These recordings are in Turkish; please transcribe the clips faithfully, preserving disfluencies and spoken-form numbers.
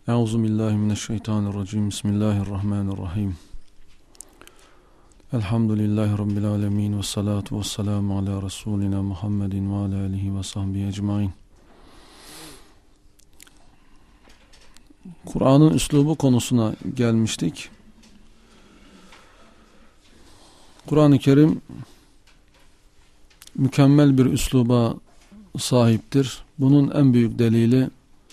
Euzubillahimineşşeytanirracim. Bismillahirrahmanirrahim. Elhamdülillahi Rabbil alemin. Ve salatu ve selamu ala Resulina Muhammedin ve ala alihi ve sahbihi ecmain. Kur'an'ın üslubu konusuna gelmiştik. Kur'an-ı Kerim mükemmel bir üsluba sahiptir. Bunun en büyük delili,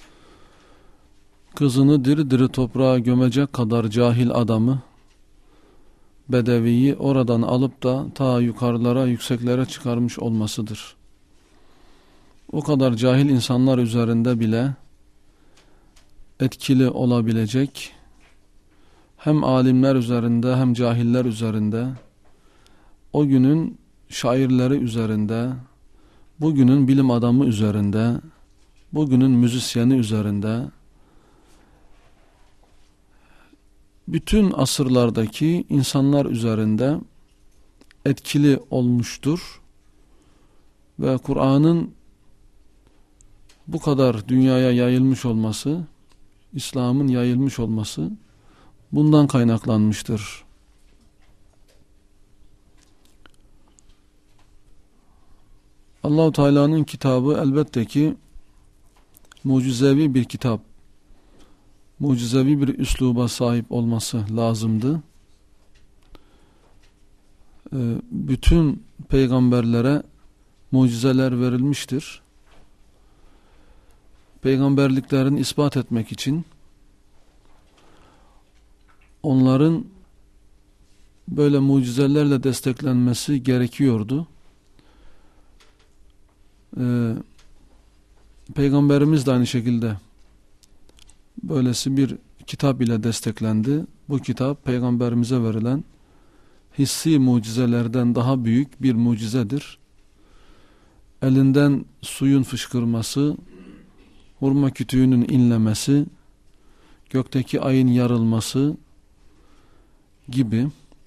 kızını diri diri toprağa gömecek kadar cahil adamı, Bedevi'yi oradan alıp da ta yukarılara, yükseklere çıkarmış olmasıdır. O kadar cahil insanlar üzerinde bile etkili olabilecek, hem alimler üzerinde hem cahiller üzerinde, o günün şairleri üzerinde, bugünün bilim adamı üzerinde, bugünün müzisyeni üzerinde, bütün asırlardaki insanlar üzerinde etkili olmuştur. Ve Kur'an'ın bu kadar dünyaya yayılmış olması, İslam'ın yayılmış olması bundan kaynaklanmıştır. Allah-u Teala'nın kitabı elbette ki mucizevi bir kitap, mucizevi bir üsluba sahip olması lazımdı. Ee, bütün peygamberlere mucizeler verilmiştir. Peygamberliklerini ispat etmek için onların böyle mucizelerle desteklenmesi gerekiyordu. Ee, Peygamberimiz de aynı şekilde böylesi bir kitap ile desteklendi. Bu kitap peygamberimize verilen hissi mucizelerden daha büyük bir mucizedir. Elinden suyun fışkırması, hurma kütüğünün inlemesi, gökteki ayın yarılması gibi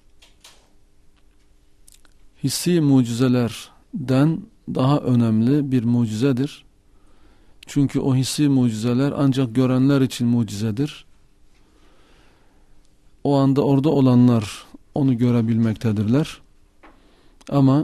hissi mucizelerden daha önemli bir mucizedir. Çünkü o hissi mucizeler ancak görenler için mucizedir. O anda orada olanlar onu görebilmektedirler. Ama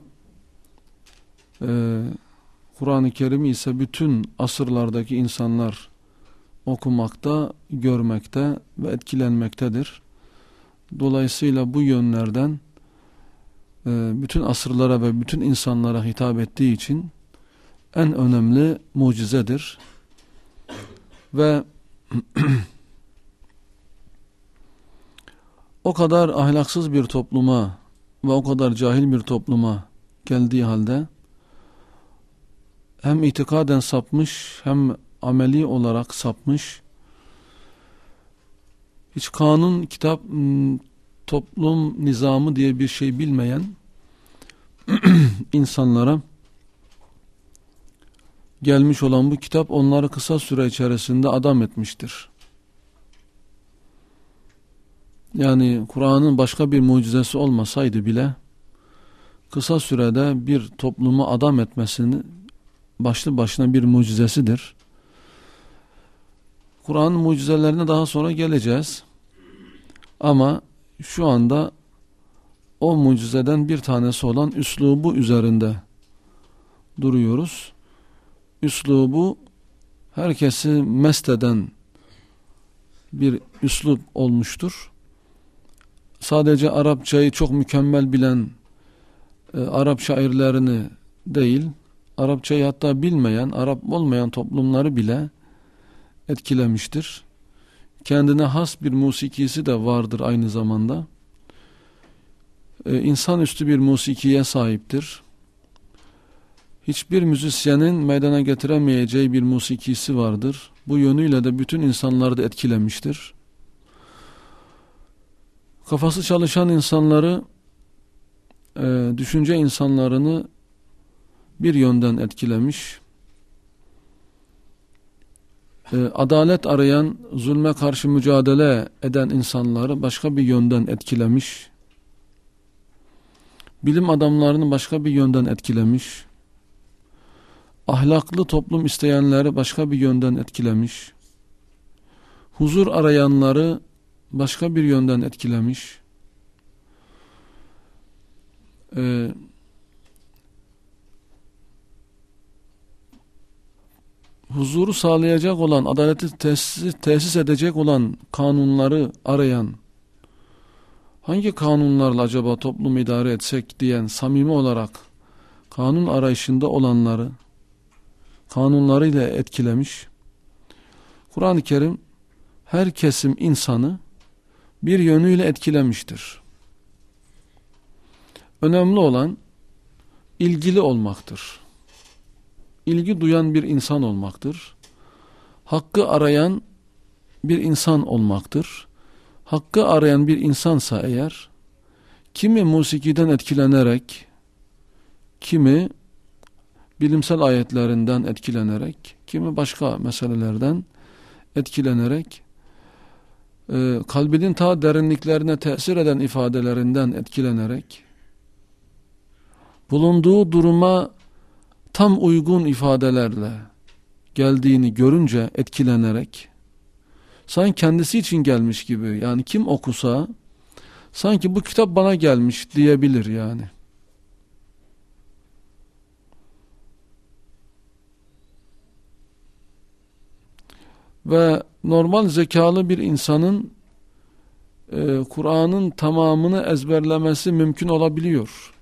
e, Kur'an-ı Kerim ise bütün asırlardaki insanlar okumakta, görmekte ve etkilenmektedir. Dolayısıyla bu yönlerden e, bütün asırlara ve bütün insanlara hitap ettiği için en önemli mucizedir. Ve o kadar ahlaksız bir topluma ve o kadar cahil bir topluma geldiği halde hem itikaden sapmış hem ameli olarak sapmış, hiç kanun, kitap, toplum nizamı diye bir şey bilmeyen insanlara gelmiş olan bu kitap onları kısa süre içerisinde adam etmiştir. Yani Kur'an'ın başka bir mucizesi olmasaydı bile kısa sürede bir toplumu adam etmesini başlı başına bir mucizesidir. Kur'an'ın mucizelerine daha sonra geleceğiz. Ama şu anda o mucizeden bir tanesi olan üslubu üzerinde duruyoruz. Üslubu herkesi mest eden bir üslup olmuştur. Sadece Arapçayı çok mükemmel bilen e, Arap şairlerini değil, Arapçayı hatta bilmeyen, Arap olmayan toplumları bile etkilemiştir. Kendine has bir musikisi de vardır aynı zamanda. E, insanüstü bir musikiye sahiptir. Hiçbir müzisyenin meydana getiremeyeceği bir musikisi vardır. Bu yönüyle de bütün insanları da etkilemiştir. Kafası çalışan insanları, e, düşünce insanlarını bir yönden etkilemiş. E, adalet arayan, zulme karşı mücadele eden insanları başka bir yönden etkilemiş. Bilim adamlarını başka bir yönden etkilemiş. Ahlaklı toplum isteyenleri başka bir yönden etkilemiş. huzur arayanları başka bir yönden etkilemiş. Ee, huzuru sağlayacak olan, adaleti tesis, tesis edecek olan kanunları arayan, hangi kanunlarla acaba toplumu idare etsek diyen, samimi olarak kanun arayışında olanları kanunlarıyla etkilemiş. Kur'an-ı Kerim her kesim insanı bir yönüyle etkilemiştir. Önemli olan ilgili olmaktır. İlgi duyan bir insan olmaktır. Hakkı arayan bir insan olmaktır. Hakkı arayan bir insansa eğer, kimi musikiden etkilenerek, kimi bilimsel ayetlerinden etkilenerek, kimi başka meselelerden etkilenerek, e, kalbinin ta derinliklerine tesir eden ifadelerinden etkilenerek, bulunduğu duruma tam uygun ifadelerle geldiğini görünce etkilenerek, sanki kendisi için gelmiş gibi, yani kim okusa sanki bu kitap bana gelmiş diyebilir yani. Ve normal zekalı bir insanın e, Kur'an'ın tamamını ezberlemesi mümkün olabiliyor.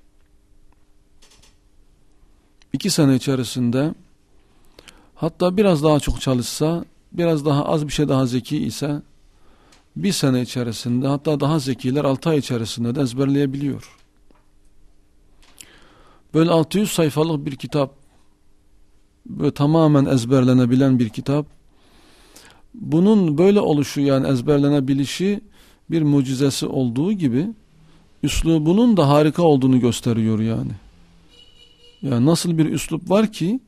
İki sene içerisinde, hatta biraz daha çok çalışsa, biraz daha az bir şey daha zeki ise, bir sene içerisinde, hatta daha zekiler altı ay içerisinde de ezberleyebiliyor. Böyle altı yüz sayfalık bir kitap, böyle tamamen ezberlenebilen bir kitap, bunun böyle oluşu, yani ezberlenebilişi bir mucizesi olduğu gibi üslubunun da harika olduğunu gösteriyor yani. Yani nasıl bir üslup var ki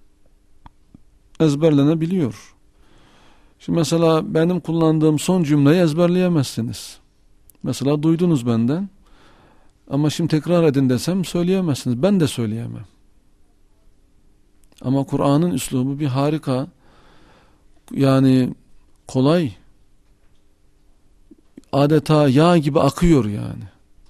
ezberlenebiliyor. Şimdi mesela benim kullandığım son cümleyi ezberleyemezsiniz. Mesela duydunuz benden. Ama şimdi tekrar edin desem söyleyemezsiniz. Ben de söyleyemem. Ama Kur'an'ın üslubu bir harika. Yani kolay. Adeta yağ gibi akıyor yani.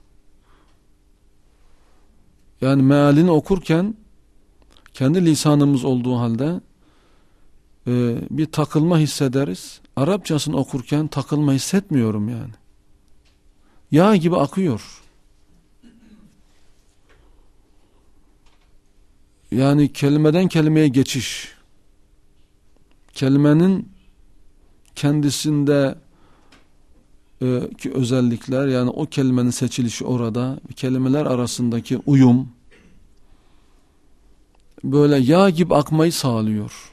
Yani mealini okurken kendi lisanımız olduğu halde e, bir takılma hissederiz. Arapçasını okurken takılma hissetmiyorum yani. Yağ gibi akıyor. Yani kelimeden kelimeye geçiş, kelimenin kendisinde e, ki özellikler, yani o kelimenin seçilişi orada, kelimeler arasındaki uyum böyle yağ gibi akmayı sağlıyor.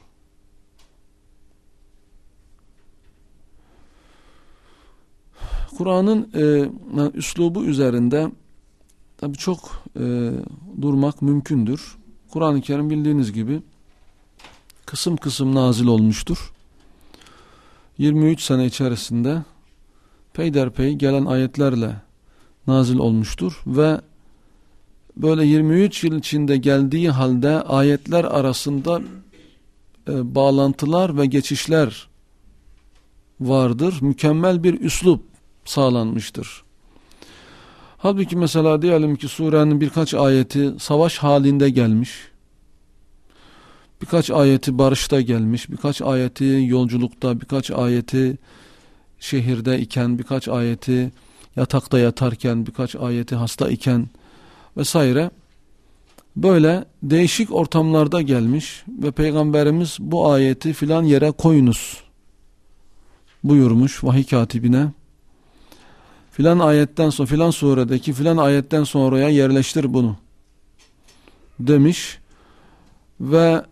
Kur'an'ın e, yani üslubu üzerinde tabii çok e, durmak mümkündür. Kur'an-ı Kerim bildiğiniz gibi kısım kısım nazil olmuştur. yirmi üç sene içerisinde peyderpey gelen ayetlerle nazil olmuştur ve böyle yirmi üç yıl içinde geldiği halde ayetler arasında e, bağlantılar ve geçişler vardır. Mükemmel bir üslup sağlanmıştır. Halbuki mesela diyelim ki surenin birkaç ayeti savaş halinde gelmiş, birkaç ayeti barışta gelmiş, birkaç ayeti yolculukta, birkaç ayeti şehirde iken, birkaç ayeti yatakta yatarken, birkaç ayeti hasta iken vesaire, böyle değişik ortamlarda gelmiş ve Peygamberimiz bu ayeti filan yere koyunuz buyurmuş vahiy katibine. Filan ayetten sonra, filan suredeki filan ayetten sonraya yerleştir bunu demiş ve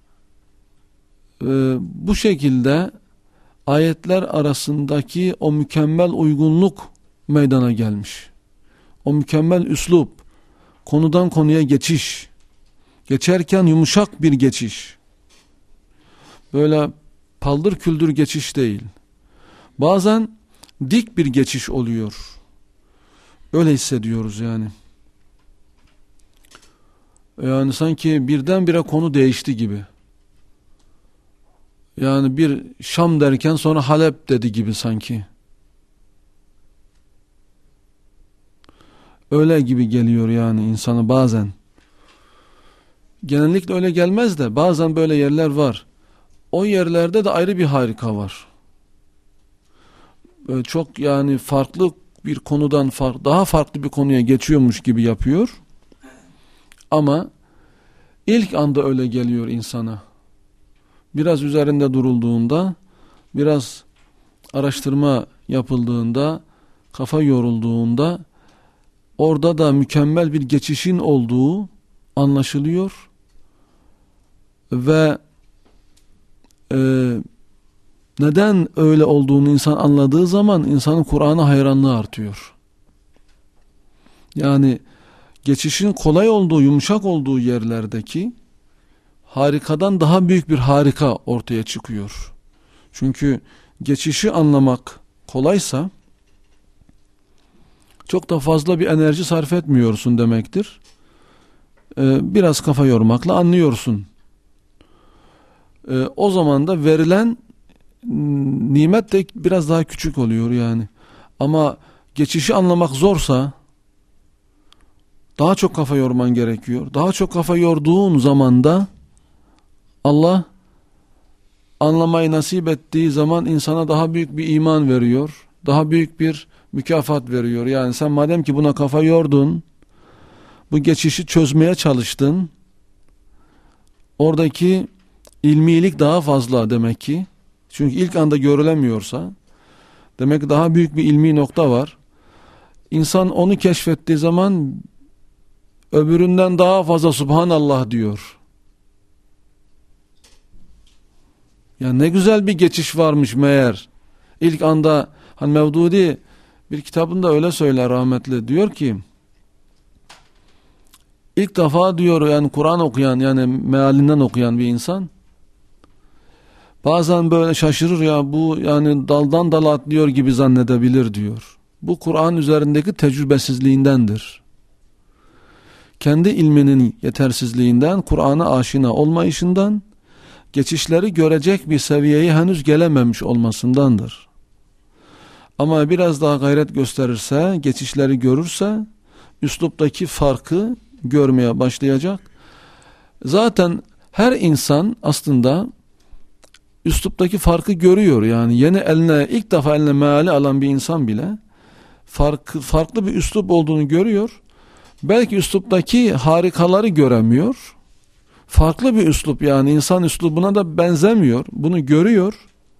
e, bu şekilde ayetler arasındaki o mükemmel uygunluk meydana gelmiş. O mükemmel üslup, konudan konuya geçiş, geçerken yumuşak bir geçiş, böyle paldır küldür geçiş değil. Bazen dik bir geçiş oluyor. Öyle hissediyoruz yani. Yani sanki birdenbire konu değişti gibi. Yani bir Şam derken sonra Halep dedi gibi sanki. Öyle gibi geliyor yani insana bazen. Genellikle öyle gelmez de bazen böyle yerler var. O yerlerde de ayrı bir harika var. Böyle çok yani farklı bir konudan fark, daha farklı bir konuya geçiyormuş gibi yapıyor. Ama ilk anda öyle geliyor insana. Biraz üzerinde durulduğunda, biraz araştırma yapıldığında, kafa yorulduğunda orada da mükemmel bir geçişin olduğu anlaşılıyor. Ve e, neden öyle olduğunu insan anladığı zaman insanın Kur'an'a hayranlığı artıyor. Yani geçişin kolay olduğu, yumuşak olduğu yerlerdeki harikadan daha büyük bir harika ortaya çıkıyor. Çünkü geçişi anlamak kolaysa çok da fazla bir enerji sarf etmiyorsun demektir. Ee, biraz kafa yormakla anlıyorsun. Ee, o zaman da verilen nimet de biraz daha küçük oluyor yani. Ama geçişi anlamak zorsa daha çok kafa yorman gerekiyor. Daha çok kafa yorduğun zaman da Allah anlamayı nasip ettiği zaman insana daha büyük bir iman veriyor. Daha büyük bir mükafat veriyor. Yani sen madem ki buna kafa yordun, bu geçişi çözmeye çalıştın, oradaki ilmilik daha fazla demek ki. Çünkü ilk anda görülemiyorsa demek ki daha büyük bir ilmi nokta var. İnsan onu keşfettiği zaman öbüründen daha fazla Subhanallah diyor. Ya ne güzel bir geçiş varmış meğer. İlk anda hani Mevdudi bir kitabında öyle söyler rahmetli, diyor ki ilk defa diyor yani Kur'an okuyan, yani mealinden okuyan bir insan bazen böyle şaşırır, ya bu yani daldan dala atlıyor gibi zannedebilir diyor. Bu Kur'an üzerindeki tecrübesizliğindendir. Kendi ilminin yetersizliğinden, Kur'an'a aşina olmayışından, geçişleri görecek bir seviyeye henüz gelememiş olmasındandır. Ama biraz daha gayret gösterirse, geçişleri görürse, üsluptaki farkı görmeye başlayacak. Zaten her insan aslında üsluptaki farkı görüyor. Yani yeni eline, ilk defa eline meali alan bir insan bile farklı, farklı bir üslup olduğunu görüyor. Belki üsluptaki harikaları göremiyor. Farklı bir üslup, yani insan üslubuna da benzemiyor. Bunu görüyor.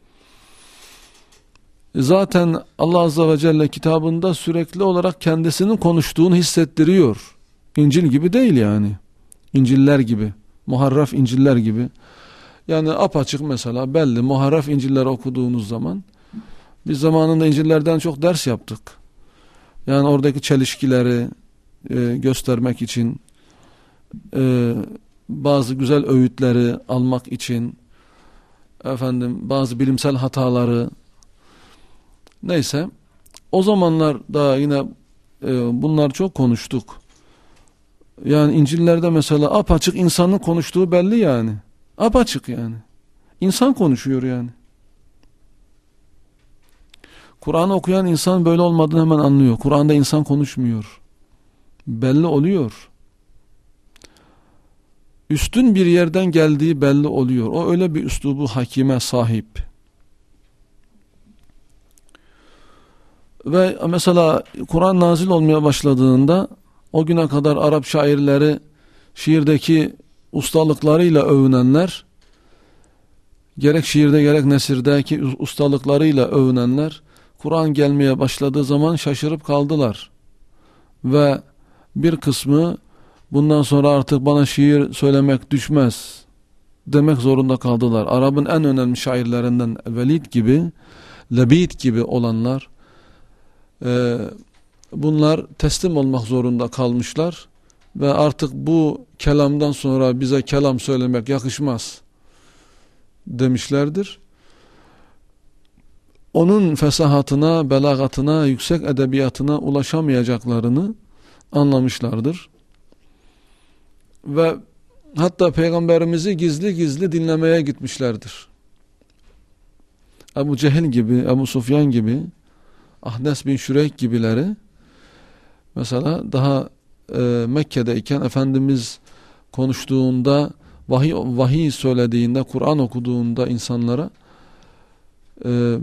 Zaten Allah Azze ve Celle kitabında sürekli olarak kendisinin konuştuğunu hissettiriyor. İncil gibi değil yani. İnciller gibi. Muharref İnciller gibi. Yani apaçık mesela belli muharref İncilleri okuduğunuz zaman, biz zamanında İncillerden çok ders yaptık. Yani oradaki çelişkileri e, göstermek için, e, bazı güzel öğütleri almak için, efendim bazı bilimsel hataları, neyse o zamanlar da yine e, bunlar çok konuştuk. Yani İncil'lerde mesela apaçık insanın konuştuğu belli yani. Apaçık yani. İnsan konuşuyor yani. Kur'an'ı okuyan insan böyle olmadığını hemen anlıyor. Kur'an'da insan konuşmuyor. Belli oluyor. Üstün bir yerden geldiği belli oluyor. O öyle bir üslubu hakime sahip. Ve mesela Kur'an nazil olmaya başladığında o güne kadar Arap şairleri şiirdeki ustalıklarıyla övünenler, gerek şiirde gerek nesirdeki ustalıklarıyla övünenler, Kur'an gelmeye başladığı zaman şaşırıp kaldılar. Ve bir kısmı bundan sonra artık bana şiir söylemek düşmez demek zorunda kaldılar. Arap'ın en önemli şairlerinden Velid gibi, Lebid gibi olanlar, e, bunlar teslim olmak zorunda kalmışlar. Ve artık bu kelamdan sonra bize kelam söylemek yakışmaz demişlerdir. Onun fesahatına, belagatına, yüksek edebiyatına ulaşamayacaklarını anlamışlardır. Ve hatta Peygamberimizi gizli gizli dinlemeye gitmişlerdir. Ebu Cehil gibi, Ebu Sufyan gibi, Ahnes bin Şüreyk gibileri mesela daha e, Mekke'deyken Efendimiz konuştuğunda, vahiy, vahiy söylediğinde, Kur'an okuduğunda insanlara e,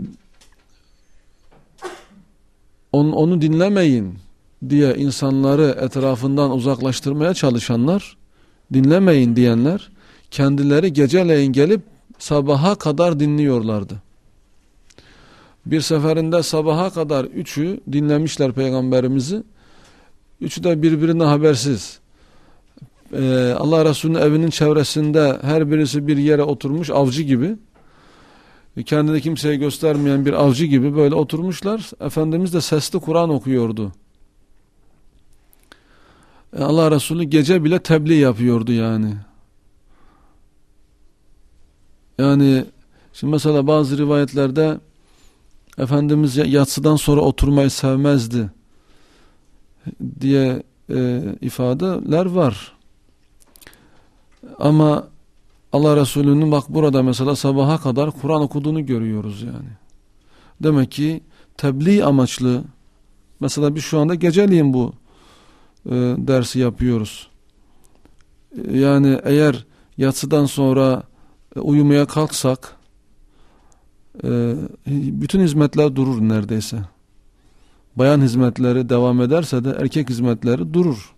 on, onu dinlemeyin diye insanları etrafından uzaklaştırmaya çalışanlar, dinlemeyin diyenler kendileri geceleyin gelip sabaha kadar dinliyorlardı. Bir seferinde sabaha kadar üçü dinlemişler Peygamberimizi. Üçü de birbirine habersiz. Ee, Allah Resulü'nün evinin çevresinde her birisi bir yere oturmuş avcı gibi. Kendini kimseye göstermeyen bir avcı gibi böyle oturmuşlar. Efendimiz de sesli Kur'an okuyordu. Ee, Allah Resulü gece bile tebliğ yapıyordu yani. Yani şimdi mesela bazı rivayetlerde Efendimiz yatsıdan sonra oturmayı sevmezdi diye e, ifadeler var. Ama Allah Resulü'nün bak burada mesela sabaha kadar Kur'an okuduğunu görüyoruz yani. Demek ki tebliğ amaçlı, mesela biz şu anda geceliğin bu e, dersi yapıyoruz. E, yani eğer yatsıdan sonra e, uyumaya kalksak e, bütün hizmetler durur neredeyse. Bayan hizmetleri devam ederse de erkek hizmetleri durur.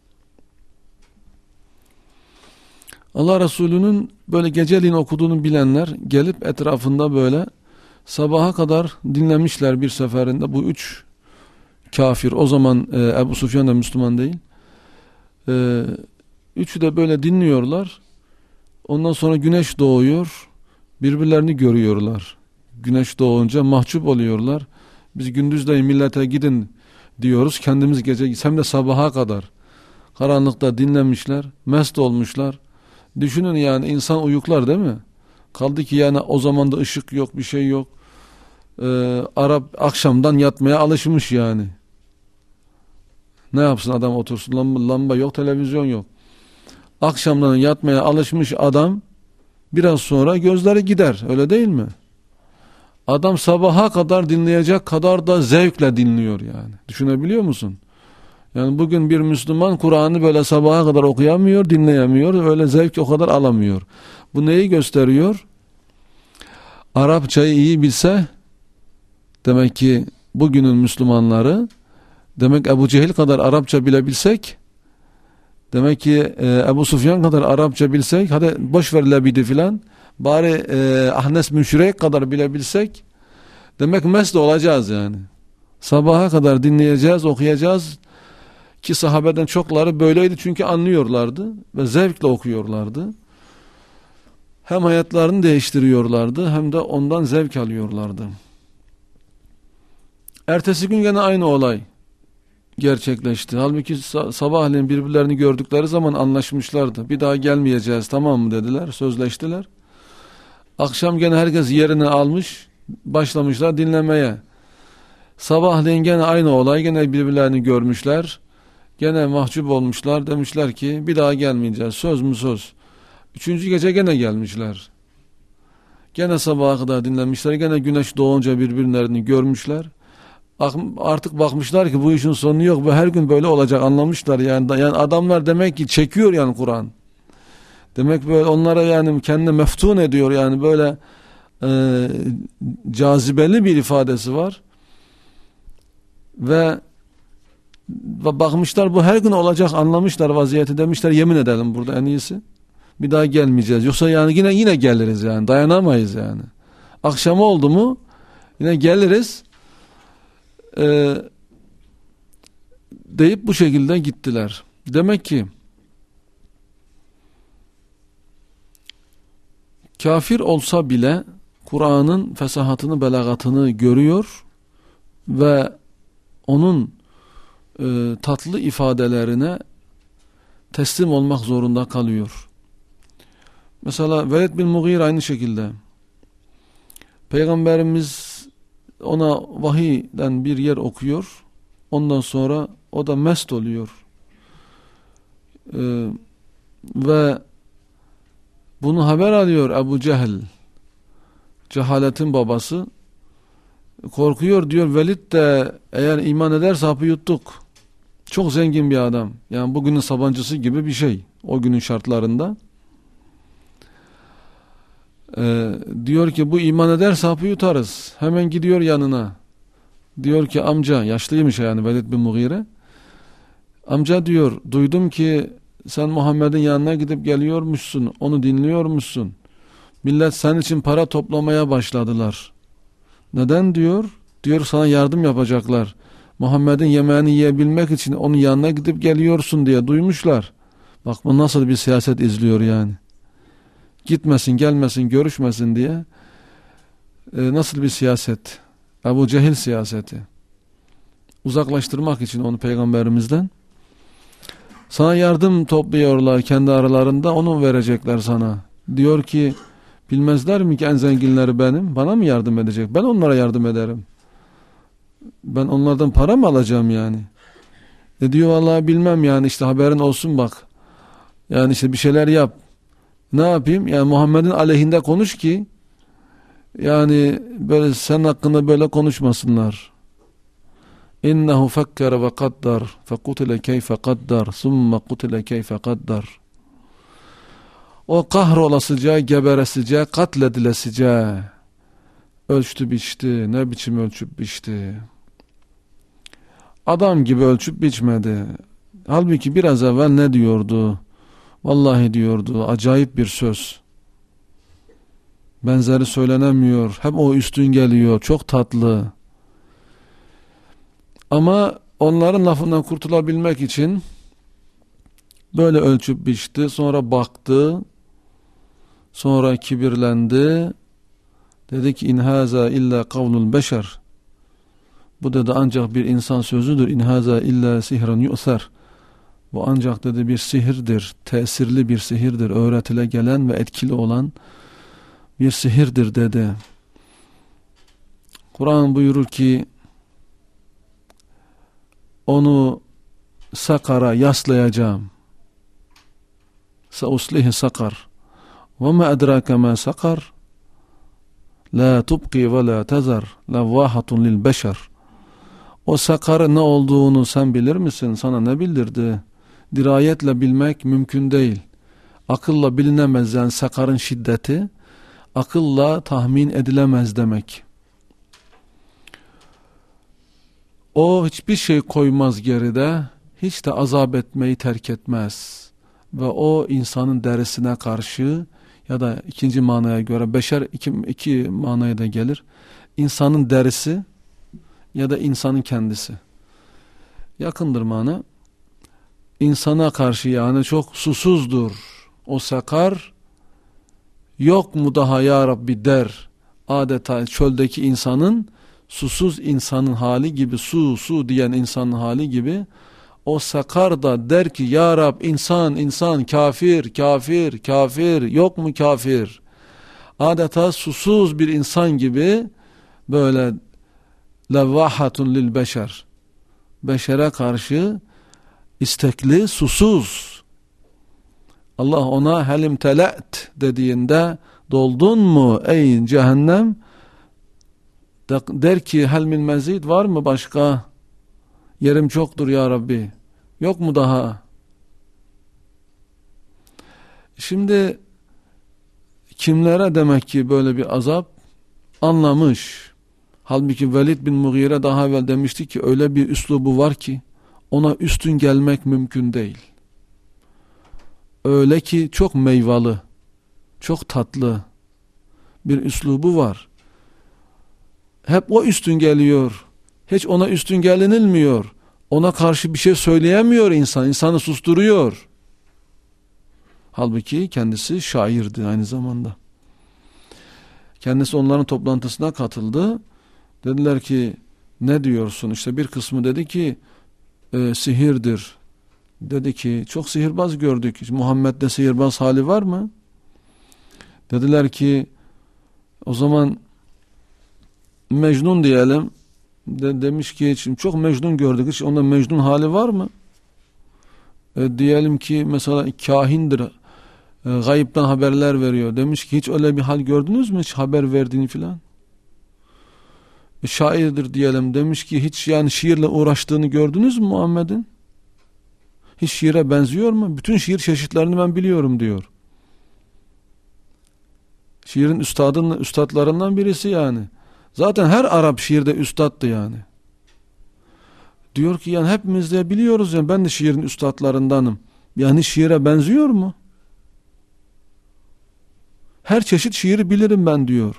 Allah Resulü'nün böyle geceliğin okuduğunu bilenler gelip etrafında böyle sabaha kadar dinlemişler bir seferinde. Bu üç kafir, o zaman e, Ebu Sufyan da Müslüman değil. E, üçü de böyle dinliyorlar. Ondan sonra güneş doğuyor. Birbirlerini görüyorlar. Güneş doğunca mahcup oluyorlar. Biz gündüzleyin millete gidin diyoruz. Kendimiz gece hem de sabaha kadar karanlıkta dinlemişler. Mest olmuşlar. Düşünün yani insan uyuklar değil mi? Kaldı ki yani o zaman da ışık yok, bir şey yok. Ee, Arap akşamdan yatmaya alışmış yani. Ne yapsın adam, otursun, lamba, lamba yok, televizyon yok. Akşamdan yatmaya alışmış adam biraz sonra gözleri gider, öyle değil mi? Adam sabaha kadar dinleyecek kadar da zevkle dinliyor yani. Düşünebiliyor musun? Yani bugün bir Müslüman Kur'an'ı böyle sabaha kadar okuyamıyor, dinleyemiyor, öyle zevk o kadar alamıyor. Bu neyi gösteriyor? Arapçayı iyi bilse, demek ki bugünün Müslümanları, demek Ebu Cehil kadar Arapça bilebilsek, demek ki e, Ebu Sufyan kadar Arapça bilsek, hadi boş ver Lebidi filan, bari e, Ahnes bin Şüreyk kadar bilebilsek, demek mest olacağız yani. Sabaha kadar dinleyeceğiz, okuyacağız. Ki sahabeden çokları böyleydi, çünkü anlıyorlardı ve zevkle okuyorlardı. Hem hayatlarını değiştiriyorlardı hem de ondan zevk alıyorlardı. Ertesi gün gene aynı olay gerçekleşti. Halbuki sabahleyin birbirlerini gördükleri zaman anlaşmışlardı. Bir daha gelmeyeceğiz, tamam mı dediler, sözleştiler. Akşam gene herkes yerini almış, başlamışlar dinlemeye. Sabahleyin gene aynı olay, gene birbirlerini görmüşler. Gene mahcup olmuşlar, demişler ki bir daha gelmeyeceğiz, söz mü söz. Üçüncü gece gene gelmişler. Gene sabaha kadar dinlemişler, gene güneş doğunca birbirlerini görmüşler. Artık bakmışlar ki bu işin sonu yok ve her gün böyle olacak, anlamışlar yani. Yani adamlar demek ki çekiyor yani Kur'an. Demek böyle onlara yani kendine meftun ediyor yani, böyle e, cazibeli bir ifadesi var. Ve bakmışlar bu her gün olacak, anlamışlar vaziyeti, demişler yemin edelim burada en iyisi. Bir daha gelmeyeceğiz. Yoksa yani yine yine geliriz yani, dayanamayız yani. Akşam oldu mu yine geliriz ee, deyip bu şekilde gittiler. Demek ki kafir olsa bile Kur'an'ın fesahatını, belagatını görüyor ve onun e, tatlı ifadelerine teslim olmak zorunda kalıyor. Mesela Velid bin Mughire aynı şekilde. Peygamberimiz ona vahiyden bir yer okuyor. Ondan sonra o da mest oluyor. Ee, ve bunu haber alıyor Ebu Cehil. Cehaletin babası. korkuyor, diyor Velid de eğer iman ederse hapı yuttuk. Çok zengin bir adam. Yani bugünün Sabancısı gibi bir şey. O günün şartlarında. Ee, diyor ki bu iman ederse hapı yutarız. Hemen gidiyor yanına. Diyor ki amca, yaşlıymış yani Velid bin Mughire. Amca diyor, duydum ki sen Muhammed'in yanına gidip geliyormuşsun. Onu dinliyormuşsun. Millet senin için para toplamaya başladılar. Neden diyor? Diyor sana yardım yapacaklar. Muhammed'in yemeğini yiyebilmek için onun yanına gidip geliyorsun diye duymuşlar. Bak bu nasıl bir siyaset izliyor yani. Gitmesin, gelmesin, görüşmesin diye. Ee, nasıl bir siyaset? Ebu Cehil siyaseti. Uzaklaştırmak için onu peygamberimizden. Sana yardım topluyorlar kendi aralarında, onu verecekler sana. Diyor ki bilmezler mi ki en zenginleri benim? Bana mı yardım edecek? Ben onlara yardım ederim. Ben onlardan para mı alacağım yani? E diyor vallahi bilmem yani, işte haberin olsun bak. Yani işte bir şeyler yap. Ne yapayım? Yani Muhammed'in aleyhinde konuş ki yani böyle sen hakkında böyle konuşmasınlar. İnnehu fekkere ve kaddar fekutile keyfe kaddar sümme kutile keyfe kaddar. O kahrolasıca, geberesice, katledilesice ölçtü biçti. Ne biçim ölçüp biçti. Adam gibi ölçüp biçmedi. Halbuki biraz evvel ne diyordu? Vallahi diyordu, acayip bir söz. Benzeri söylenemiyor. Hep o üstün geliyor. Çok tatlı. Ama onların lafından kurtulabilmek için böyle ölçüp biçti. Sonra baktı. Sonra kibirlendi. Dedi ki inhaza illa kavlul beşer. Bu dedi ancak bir insan sözüdür. İnhaza illa sihrun yu'ser. Bu ancak dedi bir sihirdir. Tesirli bir sihirdir. Öğretile gelen ve etkili olan bir sihirdir dedi. Kur'an buyurur ki onu sakara yaslayacağım. Sauslihi sakar. Ve ma edrake ma sakar. La tubqi ve la tezar. Levvahatun lil beşer. O sakarın ne olduğunu sen bilir misin? Sana ne bildirdi? Dirayetle bilmek mümkün değil. Akılla bilinemez yani sakarın şiddeti. Akılla tahmin edilemez demek. O hiçbir şey koymaz geride. Hiç de azap etmeyi terk etmez. Ve o insanın derisine karşı ya da ikinci manaya göre beşer iki, iki manaya da gelir. İnsanın derisi ya da insanın kendisi. Yakındır mana. İnsana karşı yani çok susuzdur. O sakar yok mu daha ya Rabbi der. Adeta çöldeki insanın susuz insanın hali gibi, su su diyen insanın hali gibi o sakar da der ki ya Rab insan insan kafir kafir kafir yok mu kafir. Adeta susuz bir insan gibi böyle levvahatun lil beşer. Beşere karşı istekli, susuz. Allah ona helim telet dediğinde doldun mu ey cehennem? Der ki hel min mezid, var mı başka? Yerim çoktur ya Rabbi. Yok mu daha? Şimdi kimlere demek ki böyle bir azap anlamış. Halbuki Velid bin Mughire daha evvel demişti ki öyle bir üslubu var ki ona üstün gelmek mümkün değil. Öyle ki çok meyvalı, çok tatlı bir üslubu var. Hep o üstün geliyor. Hiç ona üstün gelinilmiyor. Ona karşı bir şey söyleyemiyor insan. İnsanı susturuyor. Halbuki kendisi şairdi aynı zamanda. Kendisi onların toplantısına katıldı. Dediler ki ne diyorsun? İşte bir kısmı dedi ki e, sihirdir. Dedi ki çok sihirbaz gördük. Muhammed'de sihirbaz hali var mı? Dediler ki o zaman Mecnun diyelim. De, demiş ki şimdi çok Mecnun gördük. Hiç onda Mecnun hali var mı? E, diyelim ki mesela kahindir. E, gayipten haberler veriyor. Demiş ki hiç öyle bir hal gördünüz mü? Hiç haber verdiğini filan. şairdir diyelim, demiş ki hiç yani şiirle uğraştığını gördünüz mü Muhammed'in? Hiç şiire benziyor mu? Bütün şiir çeşitlerini ben biliyorum diyor. Şiirin üstadın, üstadlarından birisi yani. Zaten her Arap şiirde üstattı yani. Diyor ki yani hepimiz de biliyoruz yani, ben de şiirin üstadlarındanım. Yani şiire benziyor mu? Her çeşit şiiri bilirim ben diyor.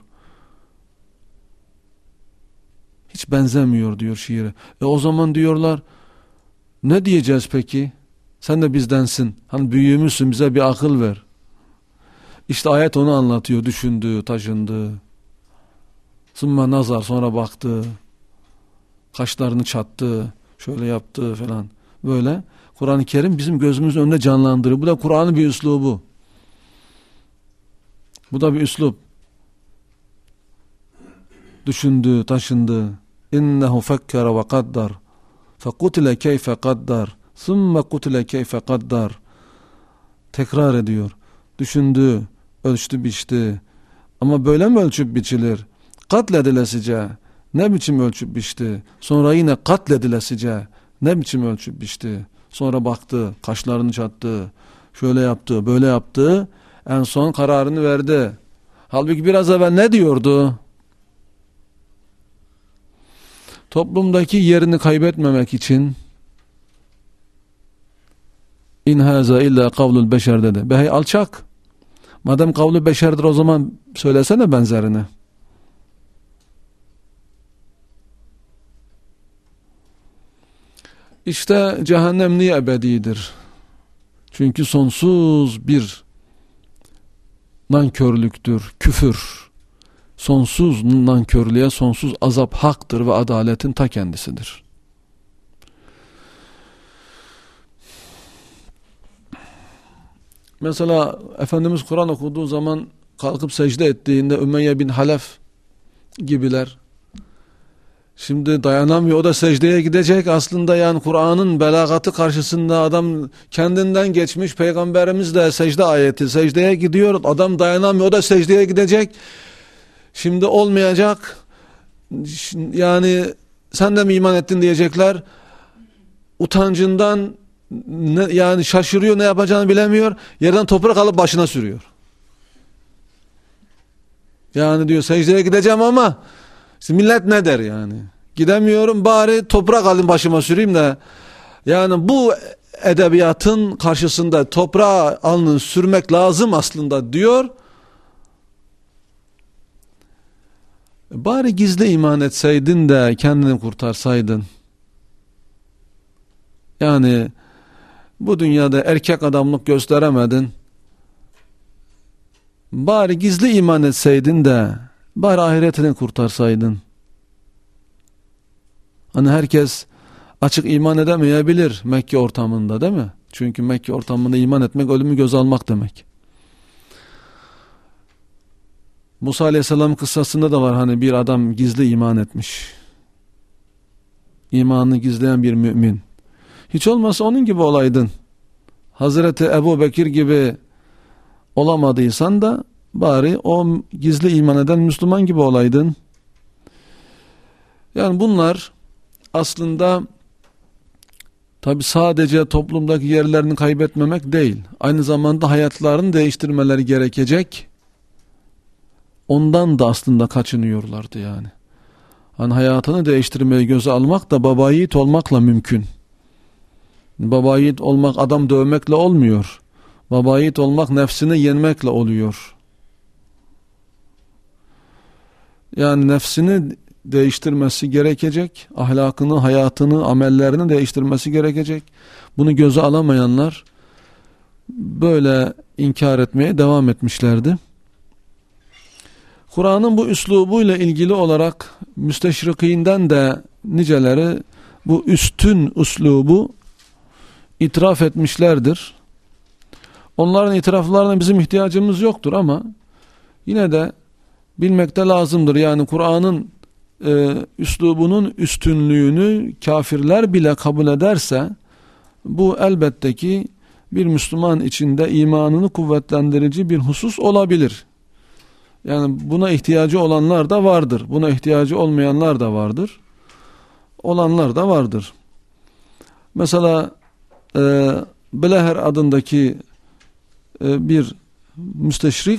Hiç benzemiyor diyor şiire. E o zaman diyorlar, ne diyeceğiz peki? Sen de bizdensin. Hani büyüğümüzsün, bize bir akıl ver. İşte ayet onu anlatıyor. Düşündü, taşındı. Sümme nazar, sonra baktı. Kaşlarını çattı. Şöyle yaptı falan. Böyle Kur'an-ı Kerim bizim gözümüzün önünde canlandırıyor. Bu da Kur'an'ın bir üslubu. Bu da bir üslup. Düşündü, taşındı. İnnehu fekkere ve kaddar. Fekutile keyfe kaddar. Sümme kutile keyfe kaddar. Tekrar ediyor. Düşündü, ölçtü, biçti. Ama böyle mi ölçüp biçilir? Katledilesice. Ne biçim ölçüp biçti? Sonra yine katledilesice. Ne biçim ölçüp biçti? Sonra baktı, kaşlarını çattı. Şöyle yaptı, böyle yaptı. En son kararını verdi. Halbuki biraz evvel ne diyordu? Toplumdaki yerini kaybetmemek için İn haza illa kavlul beşer dedi. Be hey alçak. Madem kavlu beşerdir, o zaman söylesene benzerini. İşte cehennem niye ebedidir? Çünkü sonsuz bir nankörlüktür, küfür. Sonsuz nankörlüğe sonsuz azap haktır ve adaletin ta kendisidir. Mesela Efendimiz Kur'an okuduğu zaman kalkıp secde ettiğinde Ümeyye bin Halef gibiler. Şimdi dayanamıyor, o da secdeye gidecek. Aslında yani Kur'an'ın belagatı karşısında adam kendinden geçmiş, Peygamberimiz de secde ayeti, secdeye gidiyor. Adam dayanamıyor, o da secdeye gidecek. Şimdi olmayacak. Yani sen de mi iman ettin diyecekler. Utancından ne, yani şaşırıyor, ne yapacağını bilemiyor. Yerden toprak alıp başına sürüyor. Yani diyor secdeye gideceğim ama işte millet ne der yani? Gidemiyorum, bari toprak alayım başıma süreyim de. Yani bu edebiyatın karşısında toprağı alnını sürmek lazım aslında diyor. Bari gizli iman etseydin de kendini kurtarsaydın. Yani bu dünyada erkek adamlık gösteremedin. Bari gizli iman etseydin de bari ahiretini kurtarsaydın. Hani herkes açık iman edemeyebilir Mekke ortamında, değil mi? Çünkü Mekke ortamında iman etmek ölümü göze almak demek. Musa Aleyhisselam kıssasında da var, hani bir adam gizli iman etmiş. İmanını gizleyen bir mümin. Hiç olmazsa onun gibi olaydın. Hazreti Ebu Bekir gibi olamadıysan da bari o gizli iman eden Müslüman gibi olaydın. Yani bunlar aslında tabi sadece toplumdaki yerlerini kaybetmemek değil. Aynı zamanda hayatlarını değiştirmeleri gerekecek. Ondan da aslında kaçınıyorlardı yani. Hani hayatını değiştirmeyi göze almak da baba yiğit olmakla mümkün. Baba yiğit olmak adam dövmekle olmuyor. Baba yiğit olmak nefsini yenmekle oluyor. Yani nefsini değiştirmesi gerekecek. Ahlakını, hayatını, amellerini değiştirmesi gerekecek. Bunu göze alamayanlar böyle inkar etmeye devam etmişlerdi. Kur'an'ın bu üslubuyla ilgili olarak müsteşrikinden de niceleri bu üstün üslubu itiraf etmişlerdir. Onların itiraflarına bizim ihtiyacımız yoktur ama yine de bilmek de lazımdır. Yani Kur'an'ın e, üslubunun üstünlüğünü kafirler bile kabul ederse bu elbette ki bir Müslüman içinde imanını kuvvetlendirici bir husus olabilir. Yani buna ihtiyacı olanlar da vardır. Buna ihtiyacı olmayanlar da vardır. Olanlar da vardır. Mesela e, Bleher adındaki e, bir müsteşrik,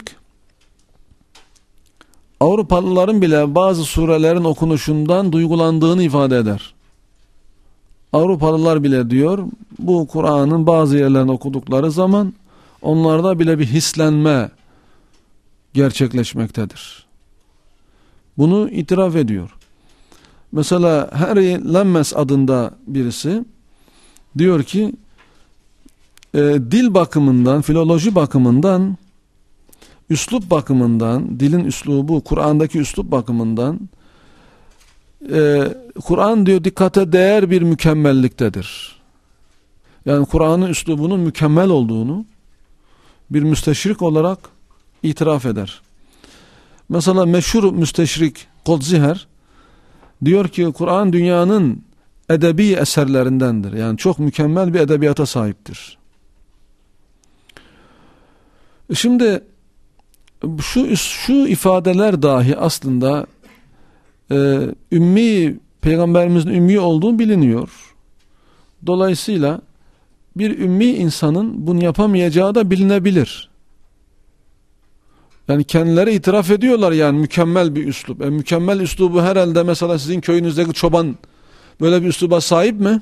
Avrupalıların bile bazı surelerin okunuşundan duygulandığını ifade eder. Avrupalılar bile diyor, bu Kur'an'ın bazı yerlerini okudukları zaman onlarda bile bir hislenme gerçekleşmektedir. Bunu itiraf ediyor. Mesela Harry Lemmes adında birisi diyor ki e, dil bakımından, filoloji bakımından, üslup bakımından, dilin üslubu, Kur'an'daki üslup bakımından e, Kur'an diyor dikkate değer bir mükemmelliktedir. Yani Kur'an'ın üslubunun mükemmel olduğunu bir müsteşrik olarak itiraf eder. Mesela meşhur müsteşrik Goldziher diyor ki Kur'an dünyanın edebi eserlerindendir. Yani çok mükemmel bir edebiyata sahiptir. Şimdi şu şu ifadeler dahi aslında e, ümmi, Peygamberimizin ümmi olduğu biliniyor. Dolayısıyla bir ümmi insanın bunu yapamayacağı da bilinebilir. Yani kendileri itiraf ediyorlar yani mükemmel bir üslup. E, mükemmel üslubu herhalde mesela sizin köyünüzdeki çoban böyle bir üsluba sahip mi?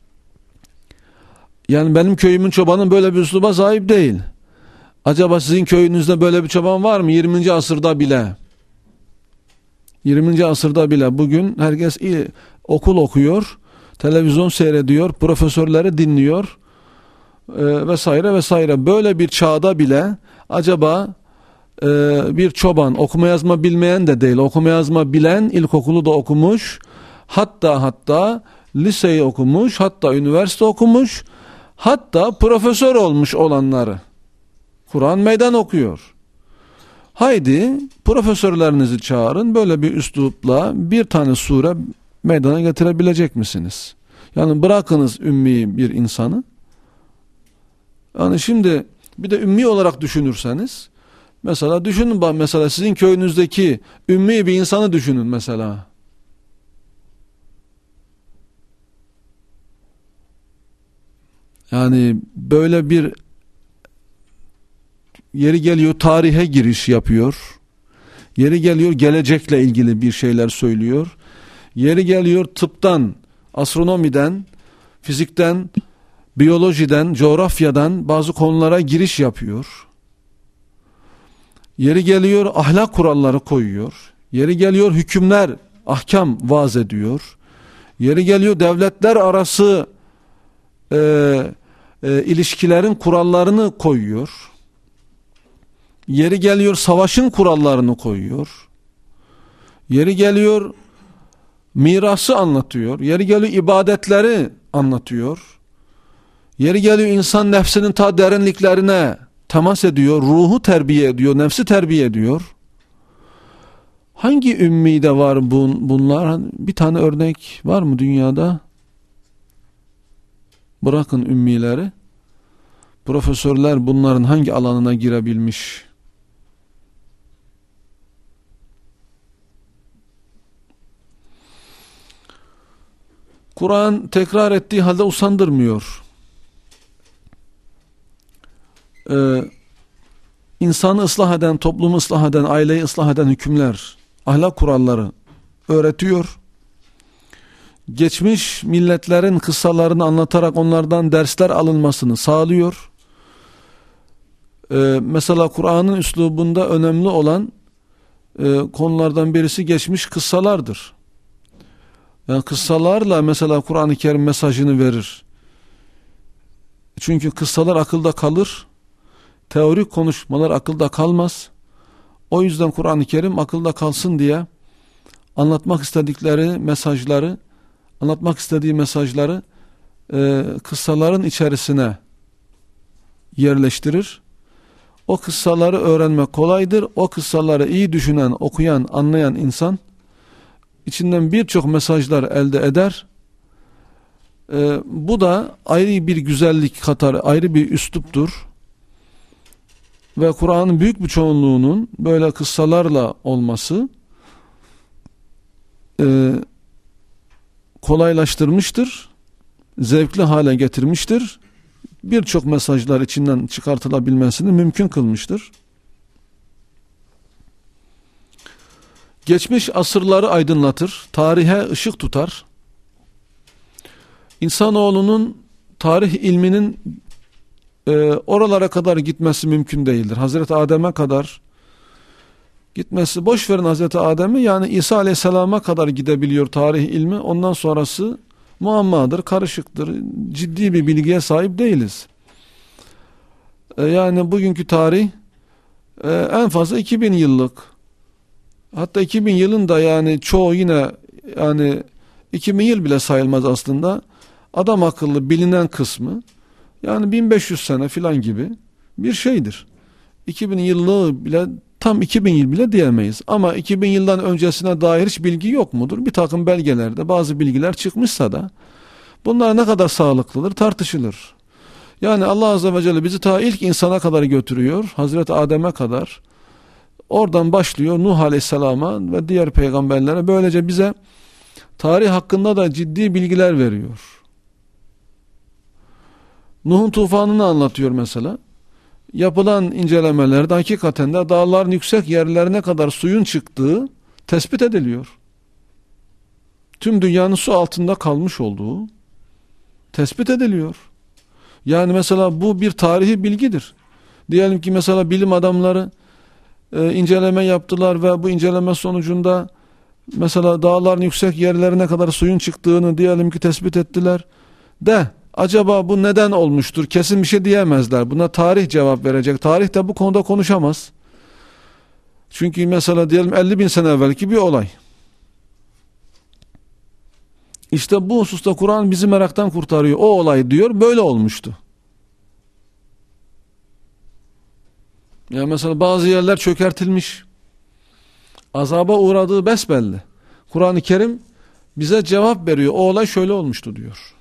Yani benim köyümün çobanı böyle bir üsluba sahip değil. Acaba sizin köyünüzde böyle bir çoban var mı? yirminci asırda bile. yirminci asırda bile bugün herkes iyi, okul okuyor, televizyon seyrediyor, profesörleri dinliyor e, vesaire vesaire. Böyle bir çağda bile acaba e, bir çoban, okuma yazma bilmeyen de değil, okuma yazma bilen, ilkokulu da okumuş, hatta hatta liseyi okumuş, hatta üniversite okumuş, hatta profesör olmuş olanları Kur'an meydan okuyor. Haydi profesörlerinizi çağırın, böyle bir üslupla bir tane sure meydana getirebilecek misiniz? Yani bırakınız ümmi bir insanı. Yani şimdi bir de ümmi olarak düşünürseniz, mesela düşünün, mesela sizin köyünüzdeki ümmi bir insanı düşünün mesela. Yani böyle bir yeri geliyor tarihe giriş yapıyor. Yeri geliyor gelecekle ilgili bir şeyler söylüyor. Yeri geliyor tıptan, astronomiden, fizikten, biyolojiden, coğrafyadan bazı konulara giriş yapıyor. Yeri geliyor ahlak kuralları koyuyor. Yeri geliyor hükümler, ahkam vaaz ediyor. Yeri geliyor devletler arası e, e, ilişkilerin kurallarını koyuyor. Yeri geliyor savaşın kurallarını koyuyor. Yeri geliyor mirası anlatıyor. Yeri geliyor ibadetleri anlatıyor. Yeri geliyor insan nefsinin ta derinliklerine temas ediyor. Ruhu terbiye ediyor. Nefsi terbiye ediyor. Hangi ümmide var bun, bunlar? Bir tane örnek var mı dünyada? Bırakın ümmileri. Profesörler bunların hangi alanına girebilmiş? Kur'an tekrar ettiği halde usandırmıyor. Ee, insanı ıslah eden, toplumu ıslah eden, aileyi ıslah eden hükümler, ahlak kuralları öğretiyor. Geçmiş milletlerin kıssalarını anlatarak onlardan dersler alınmasını sağlıyor. Ee, mesela Kur'an'ın üslubunda önemli olan e, konulardan birisi geçmiş kıssalardır. Yani kıssalarla mesela Kur'an-ı Kerim mesajını verir. Çünkü kıssalar akılda kalır. Teorik konuşmalar akılda kalmaz. O yüzden Kur'an-ı Kerim akılda kalsın diye anlatmak istedikleri mesajları, anlatmak istediği mesajları e, kıssaların içerisine yerleştirir. O kıssaları öğrenmek kolaydır. O kıssaları iyi düşünen, okuyan, anlayan insan içinden birçok mesajlar elde eder. Ee, bu da ayrı bir güzellik katar, ayrı bir üsluptur. ve Kur'an'ın büyük bir çoğunluğunun böyle kıssalarla olması e, kolaylaştırmıştır, zevkli hale getirmiştir. Birçok mesajlar içinden çıkartılabilmesini mümkün kılmıştır. Geçmiş asırları aydınlatır, tarihe ışık tutar. İnsanoğlunun tarih ilminin e, oralara kadar gitmesi mümkün değildir. Hazreti Adem'e kadar gitmesi, boş verin Hazreti Adem'i, yani İsa Aleyhisselam'a kadar gidebiliyor tarih ilmi. Ondan sonrası muammadır, karışıktır. Ciddi bir bilgiye sahip değiliz. E, yani bugünkü tarih e, en fazla iki bin yıllık. Hatta iki bin yılın da yani çoğu yine yani iki bin yıl bile sayılmaz aslında. Adam akıllı bilinen kısmı yani bin beş yüz sene filan gibi bir şeydir. iki bin yıllığı bile tam iki bin yıl bile diyemeyiz. Ama iki bin yıldan öncesine dair hiç bilgi yok mudur? Bir takım belgelerde bazı bilgiler çıkmışsa da bunlar ne kadar sağlıklıdır tartışılır. Yani Allah Azze ve Celle bizi ta ilk insana kadar götürüyor. Hazreti Adem'e kadar. Oradan başlıyor Nuh Aleyhisselam'a ve diğer peygamberlere. Böylece bize tarih hakkında da ciddi bilgiler veriyor. Nuh'un tufanını anlatıyor mesela. Yapılan incelemelerde hakikaten de dağların yüksek yerlerine kadar suyun çıktığı tespit ediliyor. Tüm dünyanın su altında kalmış olduğu tespit ediliyor. Yani mesela bu bir tarihi bilgidir. Diyelim ki mesela bilim adamları e, inceleme yaptılar ve bu inceleme sonucunda mesela dağların yüksek yerlerine kadar suyun çıktığını diyelim ki tespit ettiler. De acaba bu neden olmuştur? Kesin bir şey diyemezler. Buna tarih cevap verecek. Tarih de bu konuda konuşamaz. Çünkü mesela diyelim elli bin sene evvelki bir olay. İşte bu hususta Kur'an bizi meraktan kurtarıyor. O olay diyor böyle olmuştu. Ya mesela bazı yerler çökertilmiş. Azaba uğradığı besbelli. Kur'an-ı Kerim bize cevap veriyor. O olay şöyle olmuştu diyor.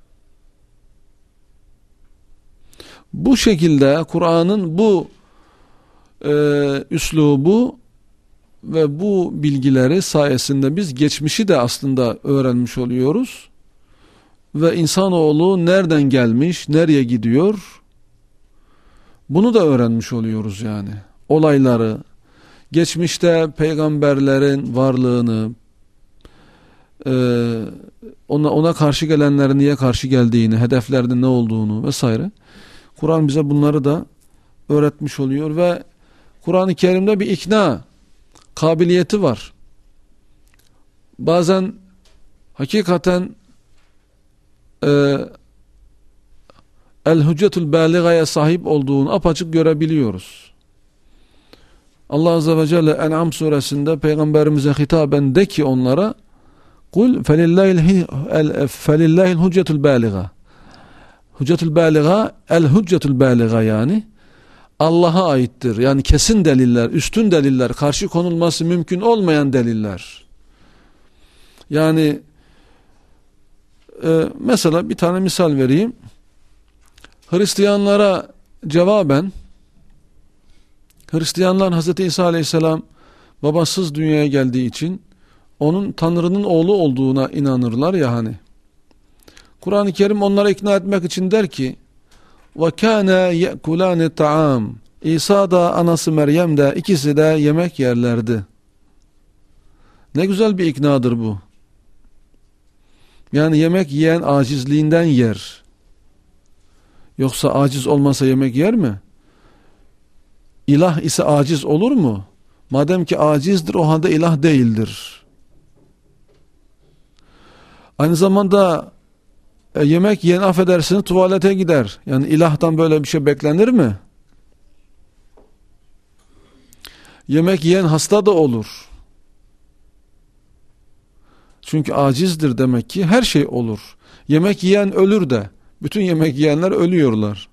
Bu şekilde Kur'an'ın bu e, üslubu ve bu bilgileri sayesinde biz geçmişi de aslında öğrenmiş oluyoruz. Ve insanoğlu nereden gelmiş, nereye gidiyor? Bunu da öğrenmiş oluyoruz yani. Olayları, geçmişte peygamberlerin varlığını, e, ona, ona karşı gelenlerin niye karşı geldiğini, hedeflerinin ne olduğunu vesaire. Kur'an bize bunları da öğretmiş oluyor ve Kur'an-ı Kerim'de bir ikna kabiliyeti var. Bazen hakikaten e, el-hüccetül bâligaya sahip olduğunu apaçık görebiliyoruz. Allah Azze ve Celle En'am suresinde peygamberimize hitaben de ki onlara kul felillahil hüccetül bâliga. Hüccetül bâliga el-hüccetül bâliga yani Allah'a aittir. Yani kesin deliller, üstün deliller, karşı konulması mümkün olmayan deliller. Yani e, mesela bir tane misal vereyim. Hristiyanlara cevaben Hristiyanlar Hazreti İsa Aleyhisselam babasız dünyaya geldiği için onun Tanrı'nın oğlu olduğuna inanırlar ya hani. Kur'an-ı Kerim onlara ikna etmek için der ki وَكَانَ يَأْكُلَانِ الطَّعَامِ İsa da anası Meryem de ikisi de yemek yerlerdi. Ne güzel bir iknadır bu. Yani yemek yiyen acizliğinden yer. Yoksa aciz olmasa yemek yer mi? İlah ise aciz olur mu? Madem ki acizdir o halde ilah değildir. Aynı zamanda e, yemek yiyen affedersiniz tuvalete gider. Yani ilahtan böyle bir şey beklenir mi? Yemek yiyen hasta da olur. Çünkü acizdir demek ki her şey olur. Yemek yiyen ölür de. Bütün yemek yiyenler ölüyorlar.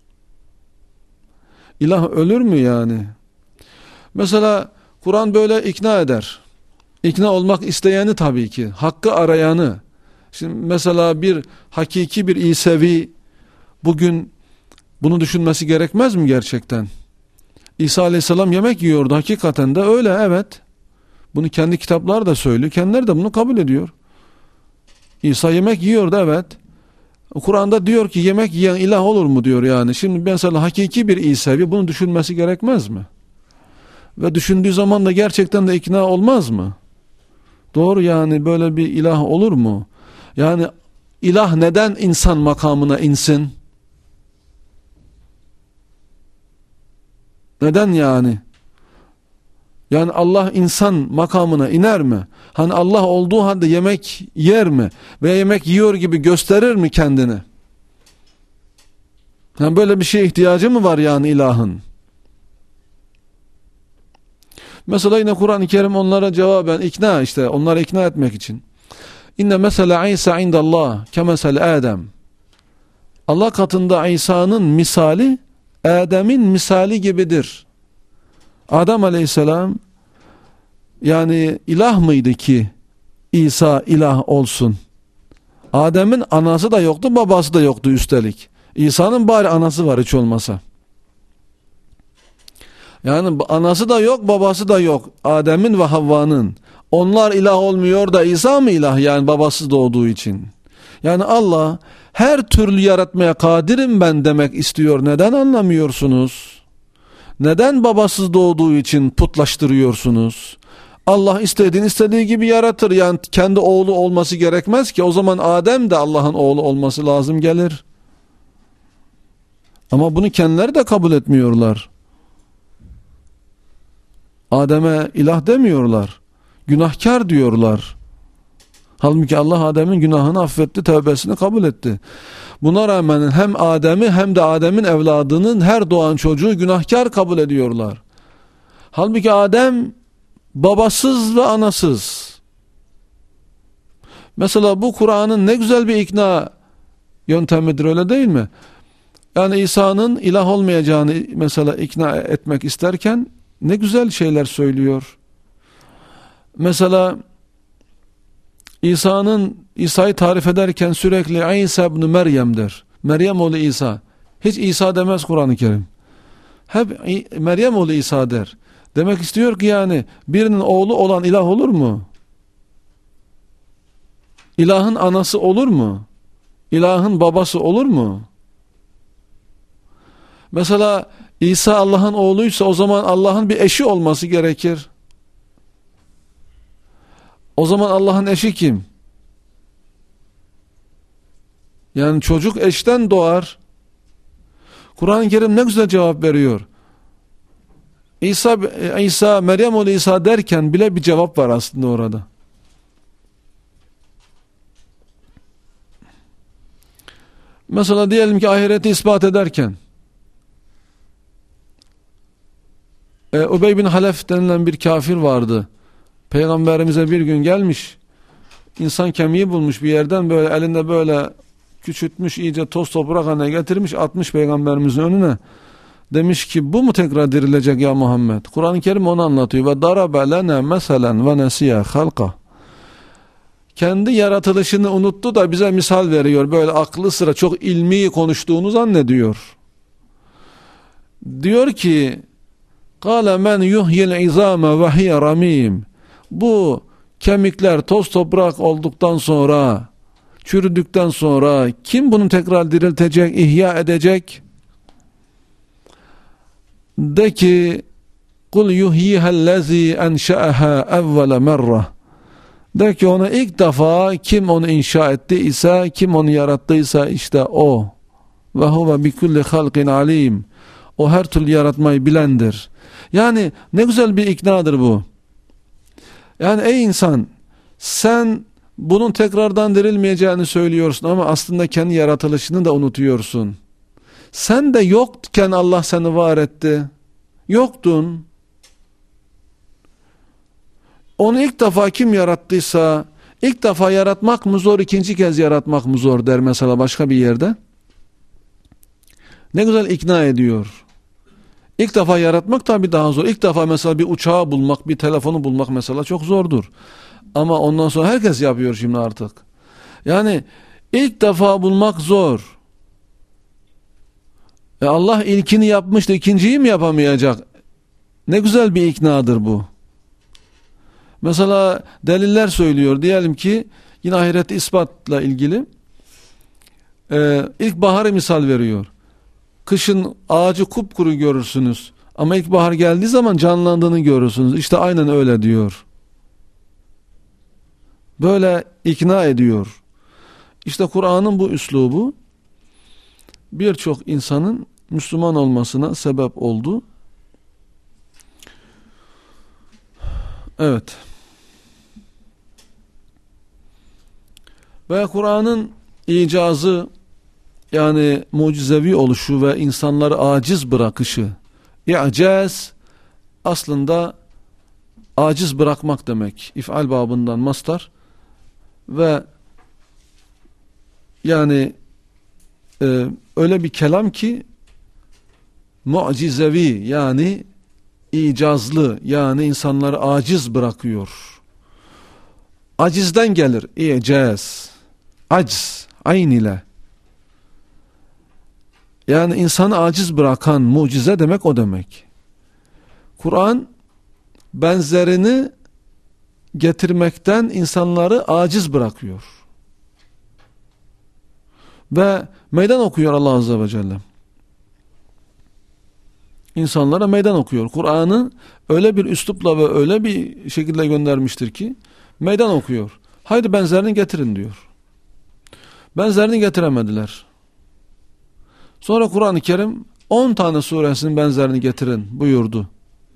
İlah ölür mü yani? Mesela Kur'an böyle ikna eder. İkna olmak isteyeni tabii ki. Hakkı arayanı. Şimdi mesela bir hakiki bir İsevi bugün bunu düşünmesi gerekmez mi gerçekten? İsa Aleyhisselam yemek yiyordu. Hakikaten de öyle, evet. Bunu kendi kitaplar da söylüyor. Kendileri de bunu kabul ediyor. İsa yemek yiyordu, evet. Kur'an'da diyor ki yemek yiyen ilah olur mu diyor yani. Şimdi mesela hakiki bir İsa'yı bunu düşünmesi gerekmez mi? Ve düşündüğü zaman da gerçekten de ikna olmaz mı? Doğru, yani böyle bir ilah olur mu? Yani ilah neden insan makamına insin? Neden yani? Yani Allah insan makamına iner mi? Hani Allah olduğu halde yemek yer mi? Ve yemek yiyor gibi gösterir mi kendini? Yani böyle bir şeye ihtiyacı mı var yani ilahın? Mesela yine Kur'an-ı Kerim onlara cevaben ikna, işte onları ikna etmek için. İnne mesela İsa indallah kemesel Adem. Allah katında İsa'nın misali Adem'in misali gibidir. Adem Aleyhisselam yani ilah mıydı ki İsa ilah olsun? Adem'in anası da yoktu, babası da yoktu üstelik. İsa'nın bari anası var hiç olmasa. Yani anası da yok, babası da yok. Adem'in ve Havva'nın. Onlar ilah olmuyor da İsa mı ilah, yani babasız doğduğu için? Yani Allah her türlü yaratmaya kadirim ben demek istiyor. Neden anlamıyorsunuz? Neden babasız doğduğu için putlaştırıyorsunuz? Allah istediğini istediği gibi yaratır. Yani kendi oğlu olması gerekmez ki. O zaman Adem de Allah'ın oğlu olması lazım gelir. Ama bunu kendileri de kabul etmiyorlar. Adem'e ilah demiyorlar. Günahkar diyorlar. Halbuki Allah Adem'in günahını affetti, tövbesini kabul etti. Buna rağmen hem Adem'i hem de Adem'in evladının her doğan çocuğu günahkar kabul ediyorlar. Halbuki Adem babasız ve anasız. Mesela bu Kur'an'ın ne güzel bir ikna yöntemidir, öyle değil mi? Yani İsa'nın ilah olmayacağını mesela ikna etmek isterken ne güzel şeyler söylüyor. Mesela İsa'nın İsa'yı tarif ederken sürekli İsa ibn Meryem der. Meryem oğlu İsa. Hiç İsa demez Kur'an-ı Kerim. Hep Meryem oğlu İsa der. Demek istiyor ki yani birinin oğlu olan ilah olur mu? İlahın anası olur mu? İlahın babası olur mu? Mesela İsa Allah'ın oğluysa o zaman Allah'ın bir eşi olması gerekir. O zaman Allah'ın eşi kim? Yani çocuk eşten doğar. Kur'an-ı Kerim ne güzel cevap veriyor. İsa, İsa, Meryem oğlu İsa derken bile bir cevap var aslında orada. Mesela diyelim ki ahireti ispat ederken e, Ubey bin Halef denilen bir kafir vardı. Peygamberimize bir gün gelmiş, insan kemiği bulmuş bir yerden, böyle elinde böyle küçültmüş, iyice toz toprak haline getirmiş, atmış peygamberimizin önüne. Demiş ki bu mu tekrar dirilecek ya Muhammed? Kur'an-ı Kerim onu anlatıyor. Ve darabe lena meselen ve nesiya halqa. Kendi yaratılışını unuttu da bize misal veriyor. Böyle aklı sıra çok ilmi konuştuğunu zannediyor. Diyor ki قَالَ مَنْ يُحْيِ الْعِظَامَ وَهِيَ رَمِيمٌ. Bu kemikler toz toprak olduktan sonra, çürüdükten sonra kim bunu tekrar diriltecek, ihya edecek? De ki قُلْ يُحْيِهَا الَّذ۪ي اَنْشَأَهَا اَوَّلَ مَرَّةً. De ki ona ilk defa kim onu inşa etti ise, kim onu yarattıysa işte o. Ve huve bi kulli halqin alim. O her türlü yaratmayı bilendir. Yani ne güzel bir iknadır bu. Yani ey insan, sen bunun tekrardan dirilmeyeceğini söylüyorsun ama aslında kendi yaratılışını da unutuyorsun. Sen de yokken Allah seni var etti. Yoktun. Onu ilk defa kim yarattıysa, ilk defa yaratmak mı zor, ikinci kez yaratmak mı zor der mesela başka bir yerde. Ne güzel ikna ediyor. İlk defa yaratmak tabii daha zor. İlk defa mesela bir uçağı bulmak, bir telefonu bulmak mesela çok zordur. Ama ondan sonra herkes yapıyor şimdi artık. Yani ilk defa bulmak zor. E Allah ilkini yapmıştı, ikinciyi mi yapamayacak? Ne güzel bir iknadır bu. Mesela deliller söylüyor. Diyelim ki yine ahiret ispatla ilgili e, ilkbaharı misal veriyor. Kışın ağacı kupkuru görürsünüz. Ama ilkbahar geldiği zaman canlandığını görürsünüz. İşte aynen öyle diyor. Böyle ikna ediyor. İşte Kur'an'ın bu üslubu birçok insanın Müslüman olmasına sebep oldu. Evet. Ve Kur'an'ın icazı, yani mucizevi oluşu ve insanları aciz bırakışı. İ'caz aslında aciz bırakmak demek. İf'al babından mastar ve yani e, öyle bir kelam ki mucizevi, yani icazlı, yani insanları aciz bırakıyor. Acizden gelir i'caz. Aciz, ayn ile. Yani insanı aciz bırakan mucize demek o demek. Kur'an benzerini getirmekten insanları aciz bırakıyor. Ve meydan okuyor Allah Azze ve Celle. İnsanlara meydan okuyor. Kur'an'ı öyle bir üslupla ve öyle bir şekilde göndermiştir ki meydan okuyor. Haydi benzerini getirin diyor. Benzerini getiremediler. Sonra Kur'an-ı Kerim on tane suresinin benzerini getirin buyurdu.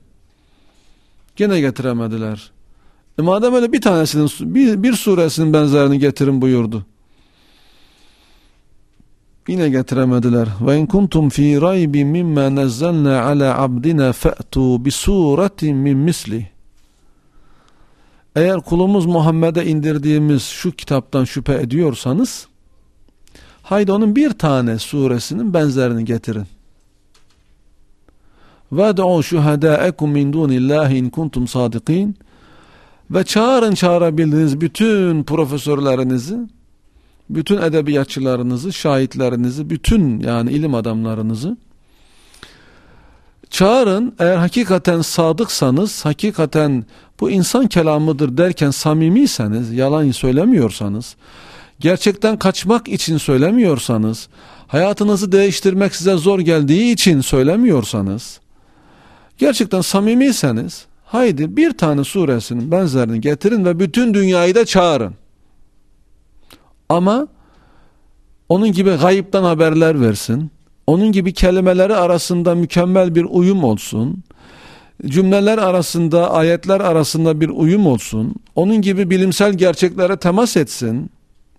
Gene getiremediler. E madem öyle bir tanesinin, bir, bir suresinin benzerini getirin buyurdu. Yine getiremediler. Ve in kuntum fi raybin mimma nazzalna ala abdina fa'tu bi suratin min misli. Eğer kulumuz Muhammed'e indirdiğimiz şu kitaptan şüphe ediyorsanız, haydi onun bir tane suresinin benzerini getirin. وَدْعُوا شُهَدَاءَكُمْ مِنْ دُونِ اللّٰهِ اِنْ كُنْتُمْ صَادِقِينَ. Ve çağırın çağırabildiğiniz bütün profesörlerinizi, bütün edebiyatçılarınızı, şahitlerinizi, bütün yani ilim adamlarınızı çağırın. Eğer hakikaten sadıksanız, hakikaten bu insan kelamıdır derken samimiyseniz, yalan söylemiyorsanız, gerçekten kaçmak için söylemiyorsanız, hayatınızı değiştirmek size zor geldiği için söylemiyorsanız, gerçekten samimiyseniz, haydi bir tane suresinin benzerini getirin ve bütün dünyayı da çağırın. Ama onun gibi gayipten haberler versin, onun gibi kelimeleri arasında mükemmel bir uyum olsun, cümleler arasında, ayetler arasında bir uyum olsun, onun gibi bilimsel gerçeklere temas etsin.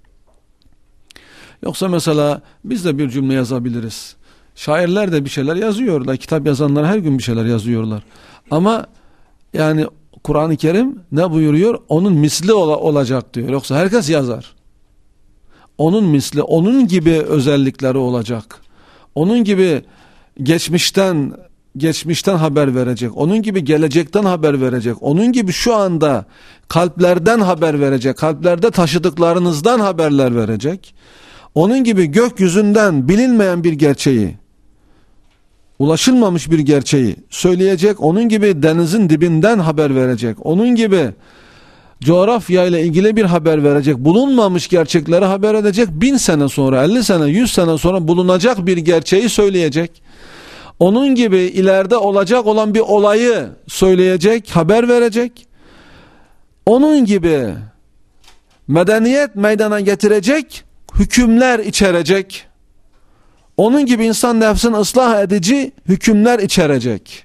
Yoksa mesela biz de bir cümle yazabiliriz. Şairler de bir şeyler yazıyorlar. Kitap yazanlar her gün bir şeyler yazıyorlar. Ama yani Kur'an-ı Kerim ne buyuruyor? Onun misli ol- olacak diyor. Yoksa herkes yazar. Onun misli, onun gibi özellikleri olacak. Onun gibi geçmişten geçmişten haber verecek. Onun gibi gelecekten haber verecek. Onun gibi şu anda kalplerden haber verecek. Kalplerde taşıdıklarınızdan haberler verecek. Onun gibi gökyüzünden bilinmeyen bir gerçeği, ulaşılmamış bir gerçeği söyleyecek. Onun gibi denizin dibinden haber verecek. Onun gibi coğrafya ile ilgili bir haber verecek. Bulunmamış gerçekleri haber edecek. Bin sene sonra, elli sene, yüz sene sonra bulunacak bir gerçeği söyleyecek. Onun gibi ileride olacak olan bir olayı söyleyecek, haber verecek. Onun gibi medeniyet meydana getirecek, hükümler içerecek. Onun gibi insan nefsini ıslah edici hükümler içerecek.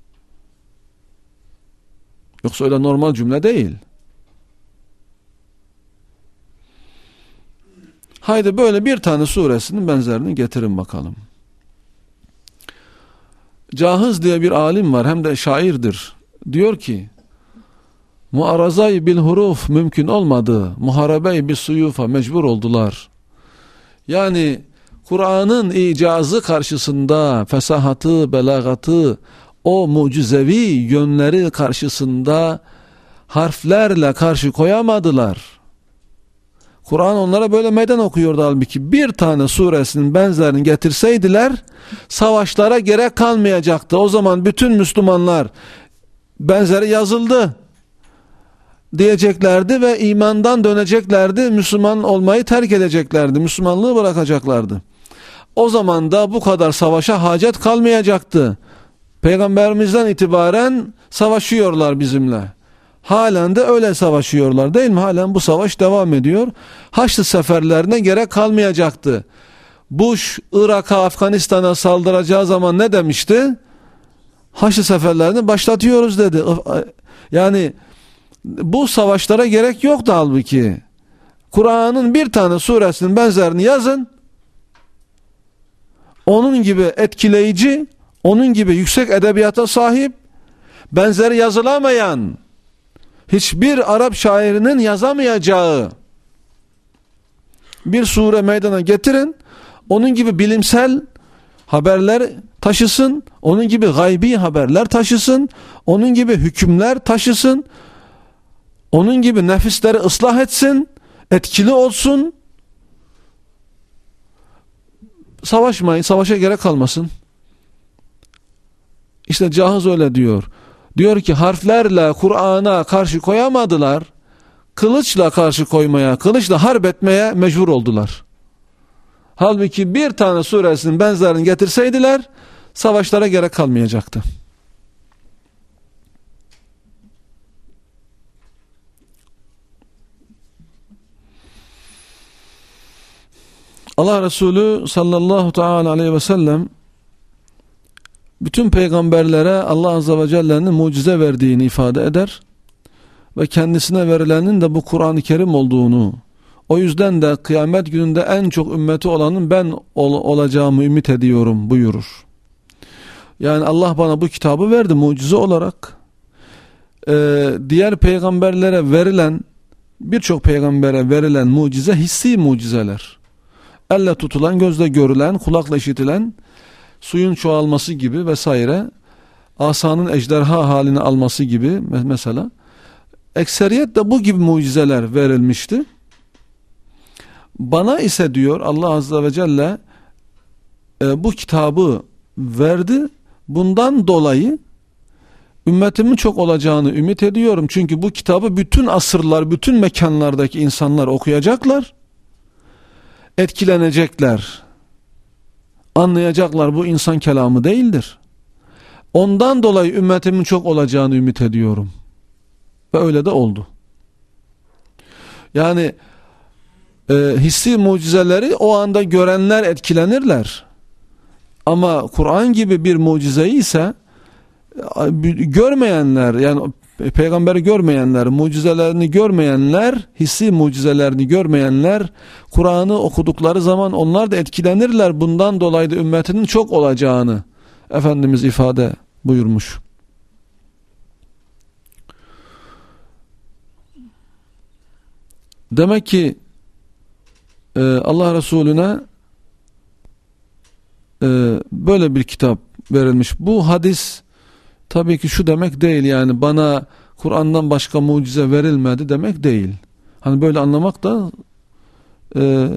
Yoksa öyle normal cümle değil. Haydi böyle bir tane suresinin benzerini getirin bakalım. Cahiz diye bir alim var, hem de şairdir. Diyor ki, muarazayı bil huruf mümkün olmadı, muharebeyi bis suyufa mecbur oldular. Yani Kur'an'ın icazı karşısında, fesahatı, belagatı, o mucizevi yönleri karşısında harflerle karşı koyamadılar. Kur'an onlara böyle meydan okuyordu halbuki. Bir tane suresinin benzerini getirseydiler savaşlara gerek kalmayacaktı. O zaman bütün Müslümanlar benzeri yazıldı diyeceklerdi ve imandan döneceklerdi. Müslüman olmayı terk edeceklerdi. Müslümanlığı bırakacaklardı. O zaman da bu kadar savaşa hacet kalmayacaktı. Peygamberimizden itibaren savaşıyorlar bizimle. Halen de öyle savaşıyorlar değil mi? Halen bu savaş devam ediyor. Haçlı seferlerine gerek kalmayacaktı. Bush, Irak'a, Afganistan'a saldıracağı zaman ne demişti? Haçlı seferlerini başlatıyoruz dedi. Yani bu savaşlara gerek yoktu halbuki. Kur'an'ın bir tane suresinin benzerini yazın. Onun gibi etkileyici, onun gibi yüksek edebiyata sahip, benzeri yazılamayan, hiçbir Arap şairinin yazamayacağı bir sure meydana getirin. Onun gibi bilimsel haberler taşısın, onun gibi gaybi haberler taşısın, onun gibi hükümler taşısın, onun gibi nefisleri ıslah etsin, etkili olsun. Savaşmayın, savaşa gerek kalmasın. İşte Cahiz öyle diyor. Diyor ki harflerle Kur'an'a karşı koyamadılar. Kılıçla karşı koymaya, kılıçla harp etmeye mecbur oldular. Halbuki bir tane suresinin benzerini getirseydiler savaşlara gerek kalmayacaktı. Allah Resulü sallallahu teala aleyhi ve sellem bütün peygamberlere Allah azze ve celle'nin mucize verdiğini ifade eder ve kendisine verilenin de bu Kur'an-ı Kerim olduğunu, o yüzden de kıyamet gününde en çok ümmeti olanın ben ol olacağımı ümit ediyorum buyurur. Yani Allah bana bu kitabı verdi mucize olarak. Ee, diğer peygamberlere verilen, birçok peygambere verilen mucize hissi mucizeler. Elle tutulan, gözle görülen, kulakla işitilen, suyun çoğalması gibi vesaire, asanın ejderha halini alması gibi mesela. Ekseriyetle bu gibi mucizeler verilmişti. Bana ise diyor Allah azze ve celle e, bu kitabı verdi. Bundan dolayı ümmetimin çok olacağını ümit ediyorum. Çünkü bu kitabı bütün asırlar, bütün mekanlardaki insanlar okuyacaklar. Etkilenecekler. Anlayacaklar bu insan kelamı değildir. Ondan dolayı ümmetimin çok olacağını ümit ediyorum. Ve öyle de oldu. Yani e, hissi mucizeleri o anda görenler etkilenirler. Ama Kur'an gibi bir mucizeyi ise görmeyenler, yani peygamberi görmeyenler, mucizelerini görmeyenler, hissi mucizelerini görmeyenler Kur'an'ı okudukları zaman onlar da etkilenirler. Bundan dolayı da ümmetinin çok olacağını Efendimiz ifade buyurmuş. Demek ki e, Allah Resulüne e, böyle bir kitap verilmiş. Bu hadis tabii ki şu demek değil, yani bana Kur'an'dan başka mucize verilmedi demek değil. Hani böyle anlamak da e,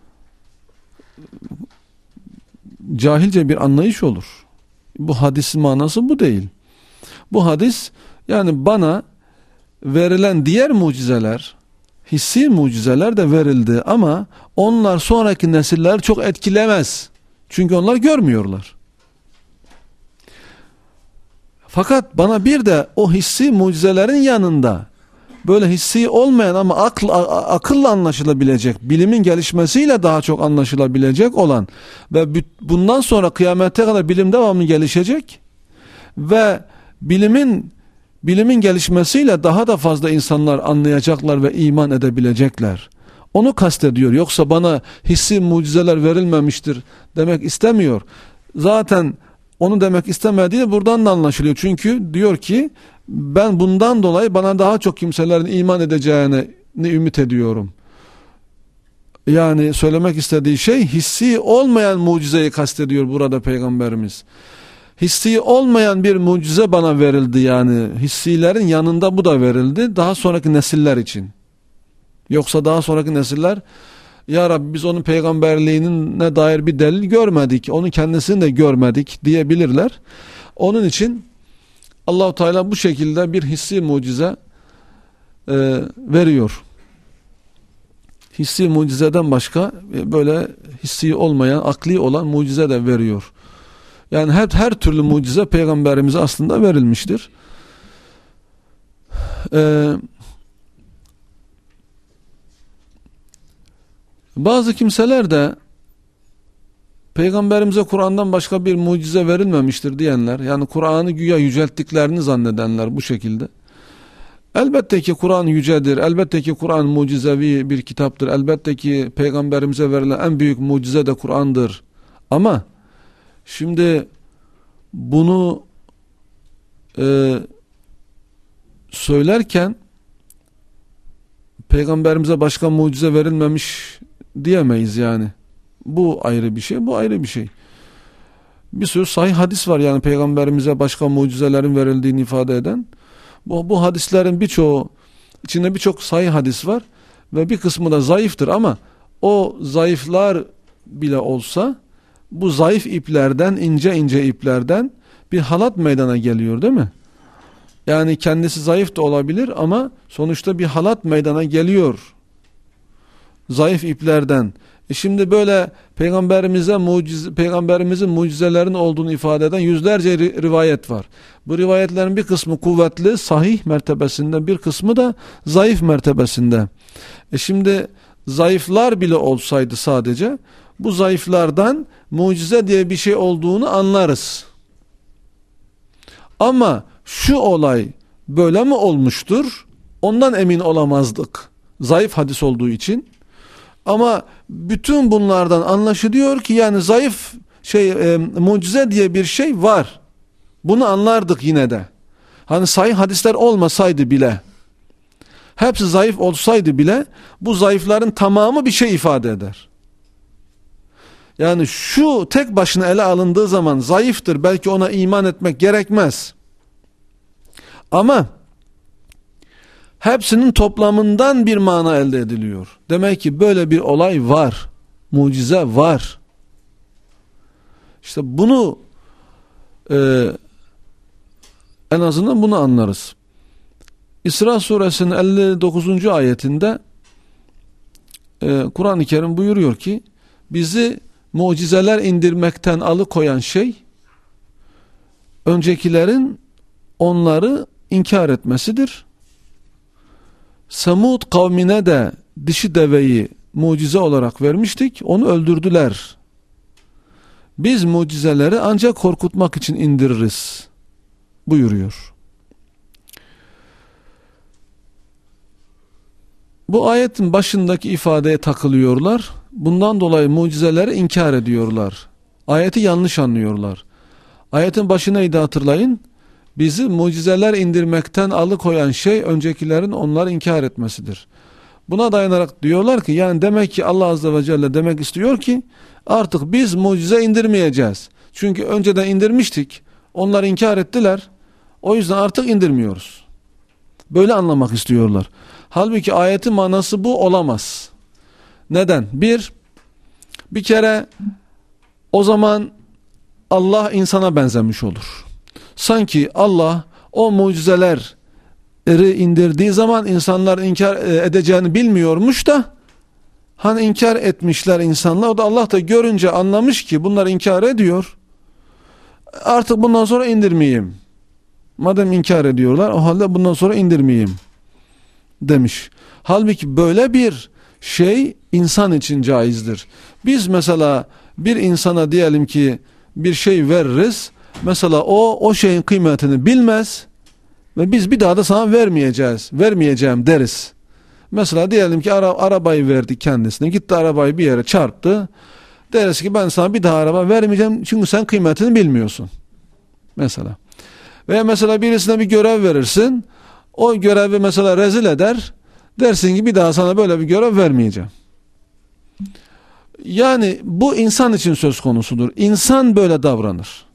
cahilce bir anlayış olur. Bu hadisin manası bu değil. Bu hadis yani bana verilen diğer mucizeler, hissi mucizeler de verildi ama onlar sonraki nesiller çok etkilemez. Çünkü onlar görmüyorlar. Fakat bana bir de o hissi mucizelerin yanında böyle hissi olmayan ama akıl, akılla anlaşılabilecek, bilimin gelişmesiyle daha çok anlaşılabilecek olan ve bundan sonra kıyamete kadar bilim devamlı gelişecek ve bilimin bilimin gelişmesiyle daha da fazla insanlar anlayacaklar ve iman edebilecekler. Onu kastediyor. Yoksa bana hissi mucizeler verilmemiştir demek istemiyor. Zaten onu demek istemediği buradan da anlaşılıyor. Çünkü diyor ki ben bundan dolayı bana daha çok kimselerin iman edeceğini ümit ediyorum. Yani söylemek istediği şey hissi olmayan mucizeyi kastediyor burada Peygamberimiz. Hissi olmayan bir mucize bana verildi, yani hissilerin yanında bu da verildi daha sonraki nesiller için. Yoksa daha sonraki nesiller, ya Rabbi biz onun peygamberliğine dair bir delil görmedik, onun kendisini de görmedik diyebilirler. Onun için Allah-u Teala bu şekilde bir hissi mucize e, veriyor. Hissi mucizeden başka e, böyle hissi olmayan, akli olan mucize de veriyor. Yani her, her türlü mucize peygamberimize aslında verilmiştir. Ee, bazı kimseler de peygamberimize Kur'an'dan başka bir mucize verilmemiştir diyenler, yani Kur'an'ı güya yücelttiklerini zannedenler bu şekilde. Elbette ki Kur'an yücedir, elbette ki Kur'an mucizevi bir kitaptır, elbette ki peygamberimize verilen en büyük mucize de Kur'an'dır. Ama şimdi bunu e, söylerken peygamberimize başka mucize verilmemiş diyemeyiz yani. Bu ayrı bir şey, bu ayrı bir şey. Bir sürü sahih hadis var yani peygamberimize başka mucizelerin verildiğini ifade eden. Bu, bu hadislerin birçoğu, içinde birçok sahih hadis var ve bir kısmı da zayıftır ama o zayıflar bile olsa bu zayıf iplerden, ince ince iplerden bir halat meydana geliyor değil mi? Yani kendisi zayıf da olabilir ama sonuçta bir halat meydana geliyor. Zayıf iplerden. E şimdi böyle peygamberimize mucize, peygamberimizin mucizelerin olduğunu ifade eden yüzlerce rivayet var. Bu rivayetlerin bir kısmı kuvvetli, sahih mertebesinde, bir kısmı da zayıf mertebesinde. E şimdi zayıflar bile olsaydı sadece bu zayıflardan mucize diye bir şey olduğunu anlarız. Ama şu olay böyle mi olmuştur? Ondan emin olamazdık. Zayıf hadis olduğu için. Ama bütün bunlardan anlaşılıyor ki yani zayıf şey e, mucize diye bir şey var. Bunu anlardık yine de. Hani sahih hadisler olmasaydı bile, hepsi zayıf olsaydı bile bu zayıfların tamamı bir şey ifade eder. Yani şu tek başına ele alındığı zaman zayıftır. Belki ona iman etmek gerekmez. Ama hepsinin toplamından bir mana elde ediliyor. Demek ki böyle bir olay var. Mucize var. İşte bunu e, en azından bunu anlarız. İsra suresinin elli dokuzuncu ayetinde e, Kur'an-ı Kerim buyuruyor ki bizi mucizeler indirmekten alıkoyan şey öncekilerin onları inkar etmesidir. Semud kavmine de dişi deveyi mucize olarak vermiştik. Onu öldürdüler. Biz mucizeleri ancak korkutmak için indiririz buyuruyor. Bu ayetin başındaki ifadeye takılıyorlar. Bundan dolayı mucizeleri inkar ediyorlar. Ayeti yanlış anlıyorlar. Ayetin başına iyi de hatırlayın. Bizi mucizeler indirmekten alıkoyan şey öncekilerin onları inkar etmesidir. Buna dayanarak diyorlar ki yani demek ki Allah Azze ve Celle demek istiyor ki artık biz mucize indirmeyeceğiz. Çünkü önceden indirmiştik. Onlar inkar ettiler. O yüzden artık indirmiyoruz. Böyle anlamak istiyorlar. Halbuki ayetin manası bu olamaz. Neden? Bir, bir kere o zaman Allah insana benzemiş olur. Sanki Allah o mucizeleri indirdiği zaman insanlar inkar edeceğini bilmiyormuş da hani inkar etmişler insanlar. O da Allah da görünce anlamış ki bunlar inkar ediyor. Artık bundan sonra indirmeyeyim. Madem inkar ediyorlar o halde bundan sonra indirmeyeyim demiş. Halbuki böyle bir şey insan için caizdir. Biz mesela bir insana diyelim ki bir şey veririz. Mesela o o şeyin kıymetini bilmez ve biz bir daha da sana vermeyeceğiz, vermeyeceğim deriz. Mesela diyelim ki ara, arabayı verdik kendisine, gitti arabayı bir yere çarptı. Deriz ki ben sana bir daha araba vermeyeceğim çünkü sen kıymetini bilmiyorsun. Mesela. Veya mesela birisine bir görev verirsin, o görevi mesela rezil eder, dersin ki bir daha sana böyle bir görev vermeyeceğim. Yani bu insan için söz konusudur. İnsan böyle davranır.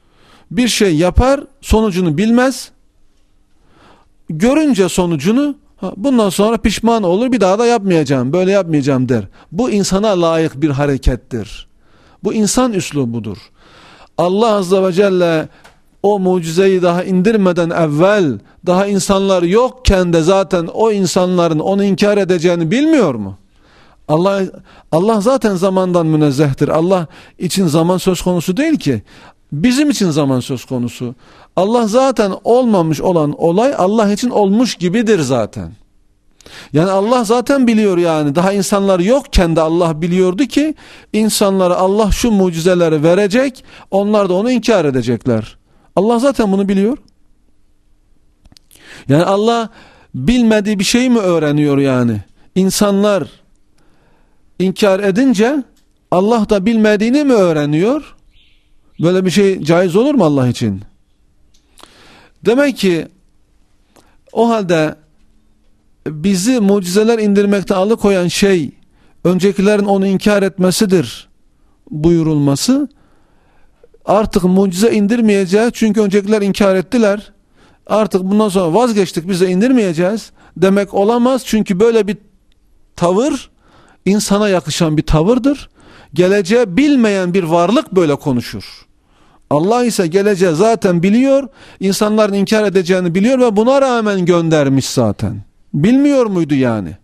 Bir şey yapar, sonucunu bilmez. Görünce sonucunu Ha, bundan sonra pişman olur, bir daha da yapmayacağım, böyle yapmayacağım der. Bu insana layık bir harekettir. Bu insan üslubudur. Allah Azze ve Celle o mucizeyi daha indirmeden evvel, daha insanlar yokken de zaten o insanların onu inkar edeceğini bilmiyor mu? Allah Allah zaten zamandan münezzehtir. Allah için zaman söz konusu değil ki. Bizim için zaman söz konusu. Allah zaten olmamış olan olay Allah için olmuş gibidir zaten. Yani Allah zaten biliyor yani. Daha insanlar yokken de Allah biliyordu ki insanlara Allah şu mucizeleri verecek. Onlar da onu inkar edecekler. Allah zaten bunu biliyor. Yani Allah bilmediği bir şey mi öğreniyor yani? İnsanlar inkar edince Allah da bilmediğini mi öğreniyor? Böyle bir şey caiz olur mu Allah için? Demek ki o halde bizi mucizeler indirmekte alıkoyan şey öncekilerin onu inkar etmesidir buyurulması. Artık mucize indirmeyeceğiz çünkü öncekiler inkar ettiler. Artık bundan sonra vazgeçtik, biz de indirmeyeceğiz demek olamaz. Çünkü böyle bir tavır insana yakışan bir tavırdır. Geleceği bilmeyen bir varlık böyle konuşur. Allah ise geleceği zaten biliyor, insanların inkar edeceğini biliyor ve buna rağmen göndermiş zaten. Bilmiyor muydu yani?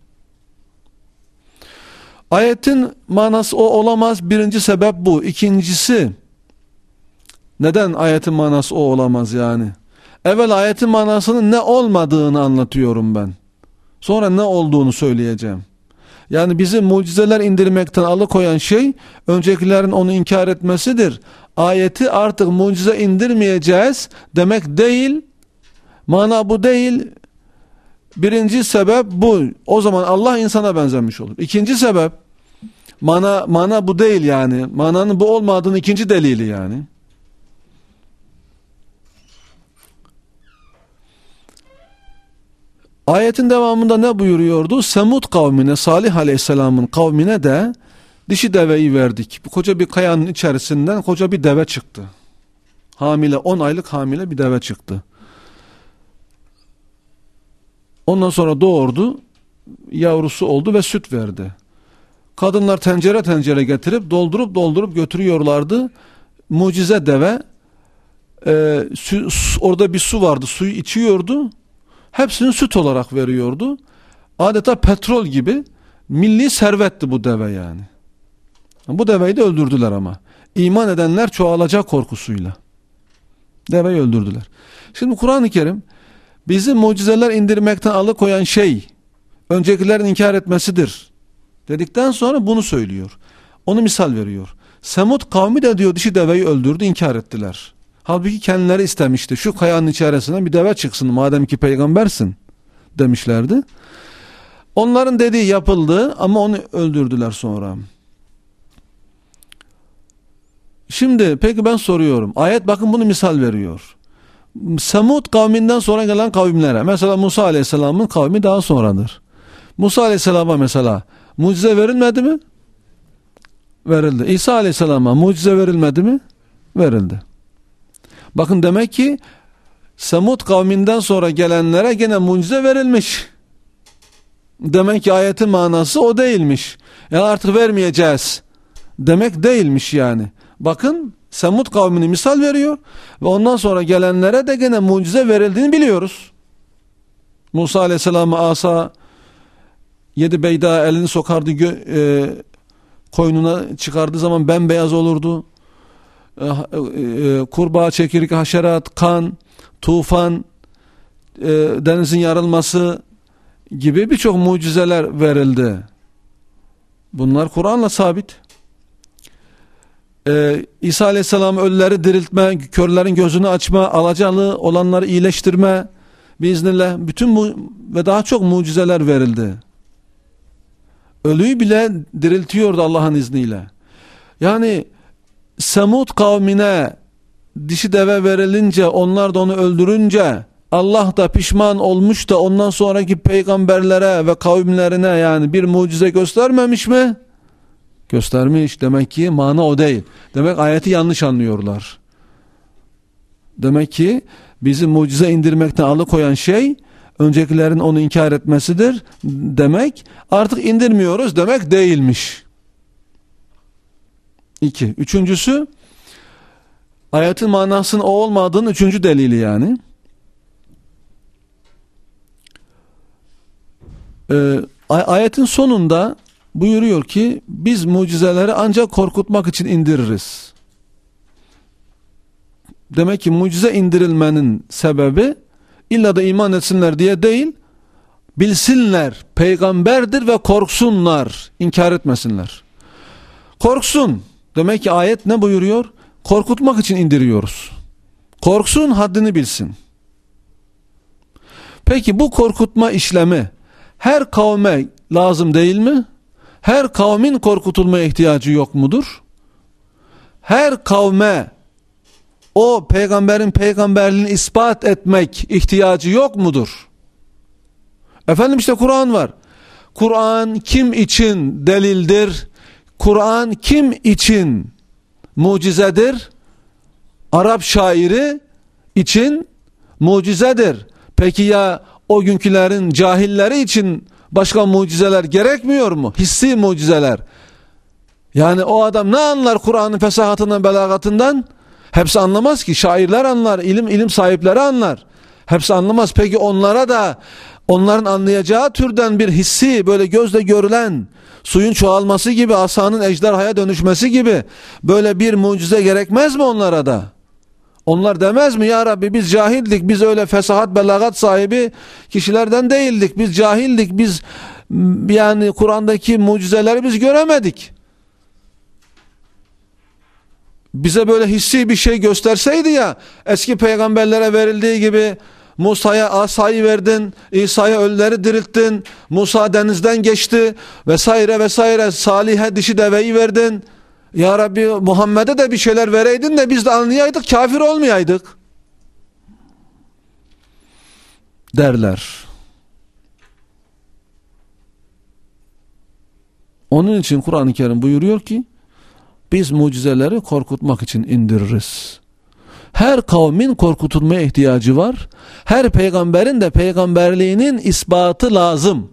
Ayetin manası o olamaz. Birinci sebep bu. İkincisi, neden ayetin manası o olamaz yani? Evvel ayetin manasının ne olmadığını anlatıyorum ben. Sonra ne olduğunu söyleyeceğim. Yani bizi mucizeler indirmekten alıkoyan şey öncekilerin onu inkar etmesidir. Ayeti artık mucize indirmeyeceğiz demek değil. Mana bu değil. Birinci sebep bu. O zaman Allah insana benzemiş olur. İkinci sebep mana mana bu değil yani. Mananın bu olmadığının ikinci delili yani. Ayetin devamında ne buyuruyordu? Semud kavmine, Salih Aleyhisselam'ın kavmine de dişi deveyi verdik. Bu koca bir kayanın içerisinden koca bir deve çıktı. Hamile, on aylık hamile bir deve çıktı. Ondan sonra doğurdu, yavrusu oldu ve süt verdi. Kadınlar tencere tencere getirip doldurup doldurup götürüyorlardı. Mucize deve, e, su, orada bir su vardı, suyu içiyordu. Hepsini süt olarak veriyordu. Adeta petrol gibi milli servetti bu deve yani. Bu deveyi de öldürdüler ama. İman edenler çoğalacak korkusuyla. Deveyi öldürdüler. Şimdi Kur'an-ı Kerim bizi mucizeler indirmekten alıkoyan şey öncekilerin inkar etmesidir dedikten sonra bunu söylüyor. Onu misal veriyor. Semud kavmi de diyor dişi deveyi öldürdü, inkar ettiler. Halbuki kendileri istemişti. Şu kayanın içerisinden bir deve çıksın madem ki peygambersin demişlerdi. Onların dediği yapıldı ama onu öldürdüler sonra. Şimdi peki ben soruyorum. Ayet bakın bunu misal veriyor. Semud kavminden sonra gelen kavimlere. Mesela Musa Aleyhisselam'ın kavmi daha sonradır. Musa Aleyhisselam'a mesela mucize verilmedi mi? Verildi. İsa Aleyhisselam'a mucize verilmedi mi? Verildi. Bakın demek ki Semud kavminden sonra gelenlere gene mucize verilmiş. Demek ki ayetin manası o değilmiş. Yani artık vermeyeceğiz demek değilmiş yani. Bakın Semud kavmini misal veriyor ve ondan sonra gelenlere de gene mucize verildiğini biliyoruz. Musa Aleyhisselam'a asa yedi beyda elini sokardı, e, koynuna çıkardığı zaman bembeyaz olurdu. E, e, kurbağa, çekirge, haşerat, kan, tufan, e, denizin yarılması gibi birçok mucizeler verildi. Bunlar Kur'an'la sabit. Ee, İsa Aleyhisselam ölüleri diriltme, körlerin gözünü açma, alacalı olanları iyileştirme, biiznillah bütün bu ve daha çok mucizeler verildi. Ölüyü bile diriltiyordu Allah'ın izniyle. Yani Semud kavmine dişi deve verilince, onlar da onu öldürünce Allah da pişman olmuş da ondan sonraki peygamberlere ve kavimlerine yani bir mucize göstermemiş mi? Göstermiş. Demek ki mana o değil. Demek ayeti yanlış anlıyorlar. Demek ki bizi mucize indirmekten alıkoyan şey öncekilerin onu inkar etmesidir demek, artık indirmiyoruz demek değilmiş. İki. Üçüncüsü, ayetin manasının o olmadığının üçüncü delili yani. Ee, ayetin sonunda buyuruyor ki biz mucizeleri ancak korkutmak için indiririz. Demek ki mucize indirilmenin sebebi illa da iman etsinler diye değil, bilsinler peygamberdir ve korksunlar, inkar etmesinler. Korksun. Demek ki ayet ne buyuruyor? Korkutmak için indiriyoruz. Korksun, haddini bilsin. Peki bu korkutma işlemi her kavme lazım değil mi? Her kavmin korkutulmaya ihtiyacı yok mudur? Her kavme o peygamberin peygamberliğini ispat etmek ihtiyacı yok mudur? Efendim işte Kur'an var. Kur'an kim için delildir? Kur'an kim için mucizedir? Arap şairi için mucizedir. Peki ya o günkülerin cahilleri için başka mucizeler gerekmiyor mu? Hissi mucizeler. Yani o adam ne anlar Kur'an'ın fesahatından, belagatından? Hepsi anlamaz ki. Şairler anlar, ilim ilim sahipleri anlar. Hepsi anlamaz. Peki onlara da onların anlayacağı türden bir hissi, böyle gözle görülen suyun çoğalması gibi, asanın ejderhaya dönüşmesi gibi böyle bir mucize gerekmez mi onlara da? Onlar demez mi ya Rabbi biz cahildik, biz öyle fesahat belagat sahibi kişilerden değildik, biz cahildik, biz yani Kur'an'daki mucizeleri biz göremedik. Bize böyle hissi bir şey gösterseydi ya, eski peygamberlere verildiği gibi Musa'ya asayı verdin, İsa'ya ölüleri dirilttin, Musa denizden geçti vesaire vesaire, Salih'e dişi deveyi verdin. Ya Rabbi Muhammed'e de bir şeyler vereydin de biz de anlayaydık, kafir olmayaydık derler. Onun için Kur'an-ı Kerim buyuruyor ki biz mucizeleri korkutmak için indiririz. Her kavmin korkutulmaya ihtiyacı var. Her peygamberin de peygamberliğinin ispatı lazım.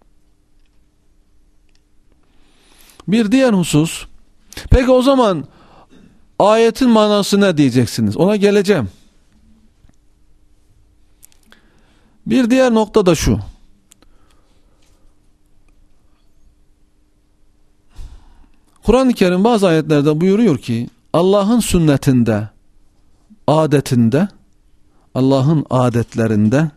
Bir diğer husus, peki o zaman ayetin manası ne diyeceksiniz? Ona geleceğim. Bir diğer nokta da şu. Kur'an-ı Kerim bazı ayetlerde buyuruyor ki Allah'ın sünnetinde, adetinde, Allah'ın adetlerinde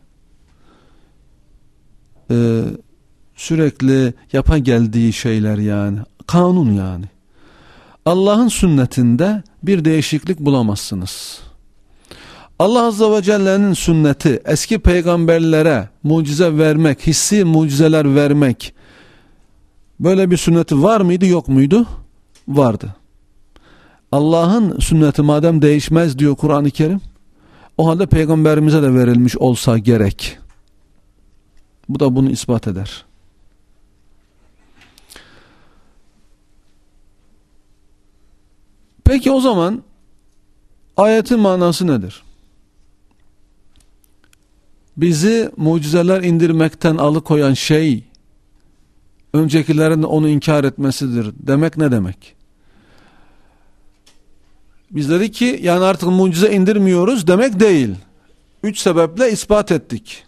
e, sürekli yapa geldiği şeyler, yani kanun, yani Allah'ın sünnetinde bir değişiklik bulamazsınız. Allah Azze ve Celle'nin sünneti, eski peygamberlere mucize vermek, hissi mucizeler vermek, böyle bir sünneti var mıydı, yok muydu? Vardı. Allah'ın sünneti madem değişmez diyor Kur'an-ı Kerim, o halde peygamberimize de verilmiş olsa gerek. Bu da bunu ispat eder. Peki o zaman ayetin manası nedir? Bizi mucizeler indirmekten alıkoyan şey öncekilerin onu inkar etmesidir demek ne demek? Biz dedik ki yani artık mucize indirmiyoruz demek değil. Üç sebeple ispat ettik.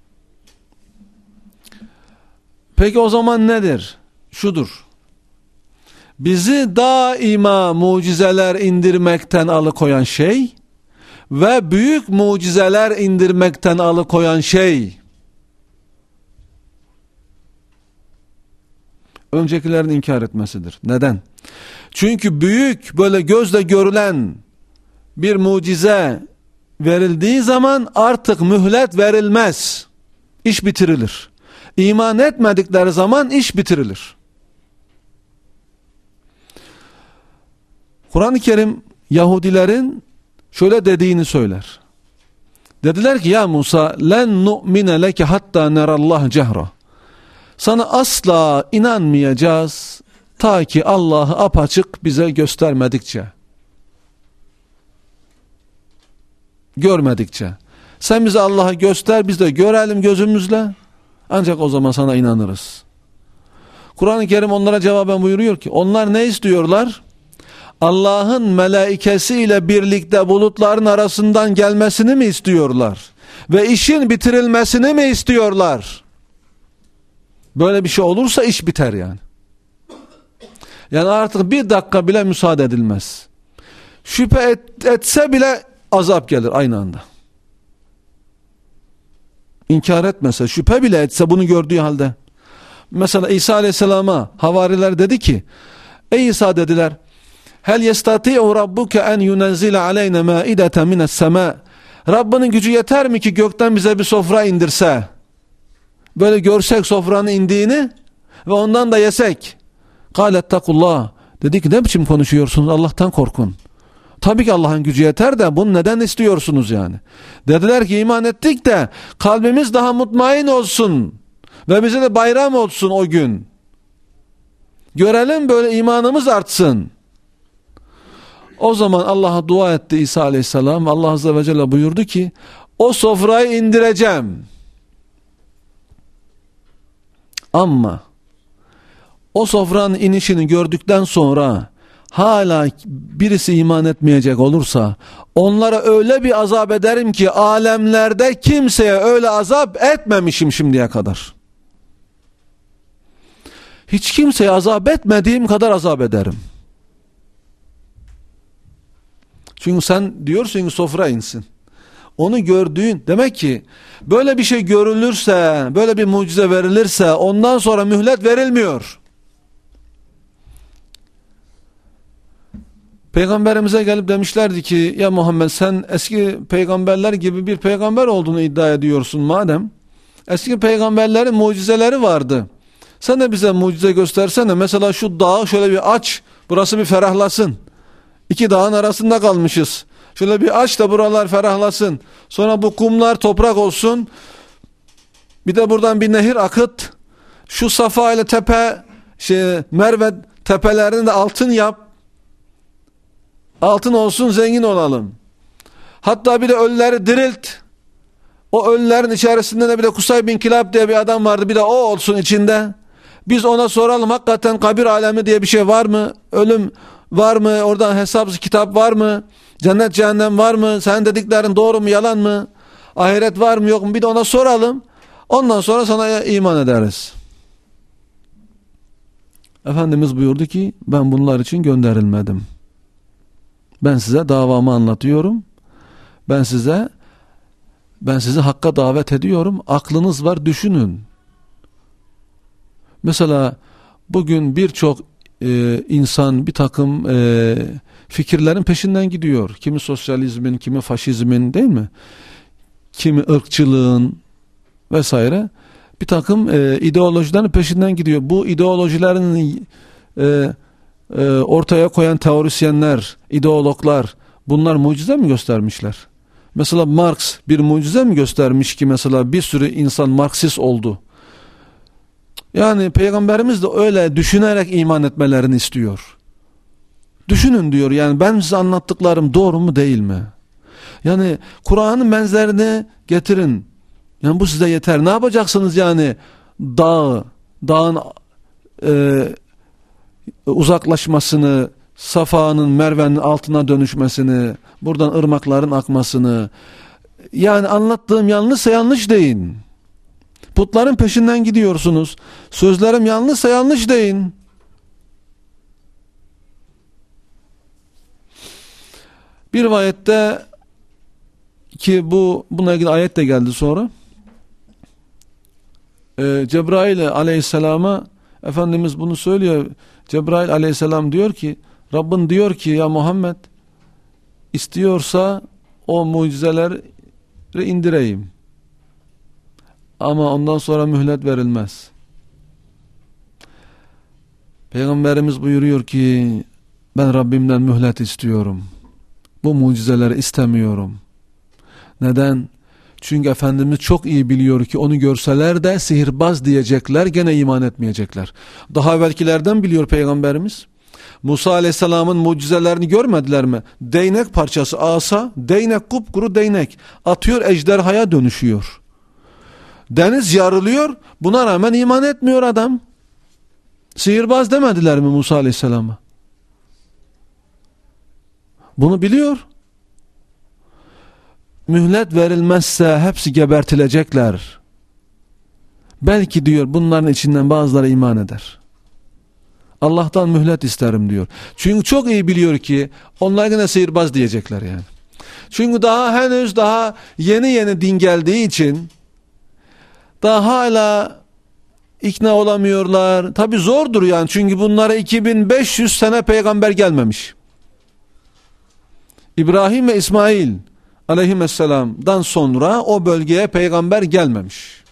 Peki o zaman nedir? Şudur. Bizi daima mucizeler indirmekten alıkoyan şey ve büyük mucizeler indirmekten alıkoyan şey öncekilerin inkar etmesidir. Neden? Çünkü büyük, böyle gözle görülen bir mucize verildiği zaman artık mühlet verilmez. İş bitirilir. İman etmedikleri zaman iş bitirilir. Kur'an-ı Kerim Yahudilerin şöyle dediğini söyler. Dediler ki ya Musa len nu'mine leke hatta nerallah cehra. Sana asla inanmayacağız ta ki Allah'ı apaçık bize göstermedikçe, görmedikçe. Sen bize Allah'ı göster, biz de görelim gözümüzle. Ancak o zaman sana inanırız. Kur'an-ı Kerim onlara cevaben buyuruyor ki, onlar ne istiyorlar? Allah'ın melaikesiyle birlikte bulutların arasından gelmesini mi istiyorlar? Ve işin bitirilmesini mi istiyorlar? Böyle bir şey olursa iş biter yani. Yani artık bir dakika bile müsaade edilmez. Şüphe et, etse bile azap gelir aynı anda. İnkar etmese, şüphe bile etse bunu gördüğü halde. Mesela İsa Aleyhisselam'a havariler dedi ki, ey İsa dediler, hel yestati'u rabbuke en yunezzile aleyne maideten mines sema. Rabbinin gücü yeter mi ki gökten bize bir sofra indirse? Böyle görsek sofranın indiğini ve ondan da yesek. Kâlettekullah. Dedi ki ne biçim konuşuyorsunuz? Allah'tan korkun. Tabii ki Allah'ın gücü yeter de bunu neden istiyorsunuz yani? Dediler ki iman ettik de kalbimiz daha mutmain olsun ve bize de bayram olsun o gün. Görelim böyle imanımız artsın. O zaman Allah'a dua etti İsa Aleyhisselam. Allah Azze ve Celle buyurdu ki o sofrayı indireceğim. Ama o sofranın inişini gördükten sonra hala birisi iman etmeyecek olursa onlara öyle bir azap ederim ki alemlerde kimseye öyle azap etmemişim şimdiye kadar. Hiç kimseye azap etmediğim kadar azap ederim. Çünkü sen diyorsun ki sofra insin. Onu gördüğün, demek ki böyle bir şey görülürse, böyle bir mucize verilirse ondan sonra mühlet verilmiyor. Peygamberimize gelip demişlerdi ki ya Muhammed sen eski peygamberler gibi bir peygamber olduğunu iddia ediyorsun madem. Eski peygamberlerin mucizeleri vardı. Sen de bize mucize göstersene. Mesela şu dağı şöyle bir aç, burası bir ferahlasın. İki dağın arasında kalmışız. Şöyle bir aç da buralar ferahlasın. Sonra bu kumlar toprak olsun. Bir de buradan bir nehir akıt. Şu Safa ile tepe, şey, Merve tepelerini de altın yap. Altın olsun, zengin olalım. Hatta bir de ölüleri dirilt. O ölülerin içerisinde de bir de Kusay bin Kilab diye bir adam vardı. Bir de o olsun içinde. Biz ona soralım hakikaten kabir alemi diye bir şey var mı? Ölüm var mı? Oradan hesap kitap var mı? Cennet cehennem var mı? Senin dediklerin doğru mu yalan mı? Ahiret var mı yok mu? Bir de ona soralım. Ondan sonra sana iman ederiz. Efendimiz buyurdu ki ben bunlar için gönderilmedim. Ben size davamı anlatıyorum. Ben size ben sizi hakka davet ediyorum. Aklınız var, düşünün. Mesela bugün birçok e, insan bir takım e, fikirlerin peşinden gidiyor. Kimi sosyalizmin, kimi faşizmin, değil mi? Kimi ırkçılığın vesaire. Bir takım e, ideolojilerin peşinden gidiyor. Bu ideolojilerin e, e, ortaya koyan teorisyenler, ideologlar, bunlar mucize mi göstermişler? Mesela Marx bir mucize mi göstermiş ki mesela bir sürü insan Marksist oldu? Yani Peygamberimiz de öyle düşünerek iman etmelerini istiyor. Düşünün diyor, yani ben size anlattıklarım doğru mu değil mi? Yani Kur'an'ın benzerini getirin. Yani bu size yeter. Ne yapacaksınız yani? Dağ, dağın e, uzaklaşmasını, Safa'nın Merve'nin altına dönüşmesini, buradan ırmakların akmasını. Yani anlattığım yanlışsa yanlış deyin. Putların peşinden gidiyorsunuz. Sözlerim yanlışsa yanlış deyin. Bir rivayette ki bu buna ilgili ayet de geldi sonra. Ee, Cebrail aleyhisselama Efendimiz bunu söylüyor. Cebrail aleyhisselam diyor ki Rabbin diyor ki ya Muhammed istiyorsa o mucizeleri indireyim. Ama ondan sonra mühlet verilmez. Peygamberimiz buyuruyor ki ben Rabbimden mühlet istiyorum. Bu mucizeleri istemiyorum. Neden? Çünkü Efendimiz çok iyi biliyor ki onu görseler de sihirbaz diyecekler, gene iman etmeyecekler. Daha evvelkilerden biliyor Peygamberimiz. Musa Aleyhisselam'ın mucizelerini görmediler mi? Değnek parçası, asa, değnek, kupkuru değnek atıyor, ejderhaya dönüşüyor. Deniz yarılıyor, buna rağmen iman etmiyor adam. Sihirbaz demediler mi Musa Aleyhisselam'a? Bunu biliyor. Mühlet verilmezse hepsi gebertilecekler. Belki diyor bunların içinden bazıları iman eder. Allah'tan mühlet isterim diyor. Çünkü çok iyi biliyor ki onlar yine sihirbaz diyecekler yani. Çünkü daha henüz daha yeni yeni din geldiği için daha hala ikna olamıyorlar. Tabi zordur yani, çünkü bunlara iki bin beş yüz sene peygamber gelmemiş. İbrahim ve İsmail aleyhisselam'dan sonra o bölgeye peygamber gelmemiş.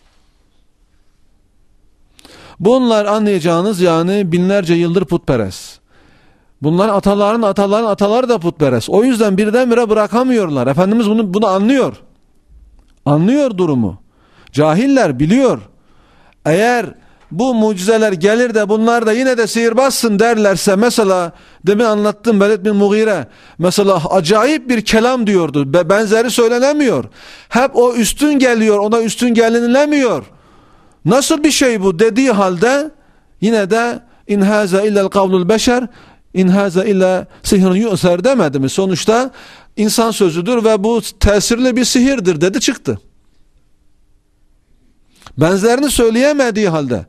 Bunlar anlayacağınız yani binlerce yıldır putperest. Bunlar ataların ataların ataları da putperest. O yüzden birdenbire bırakamıyorlar. Efendimiz bunu, bunu anlıyor. Anlıyor durumu. Cahiller biliyor. Eğer bu mucizeler gelir de bunlar da yine de sihirbazsın derlerse, mesela demin anlattım Velid bin Mughire mesela acayip bir kelam diyordu. Benzeri söylenemiyor. Hep o üstün geliyor, ona üstün gelinilemiyor. Nasıl bir şey bu dediği halde yine de in haza illa'l kavlul beşer in haza illa sihrun yu'ser demedi mi? Sonuçta insan sözüdür ve bu tesirli bir sihirdir dedi, çıktı. Benzerini söyleyemediği halde.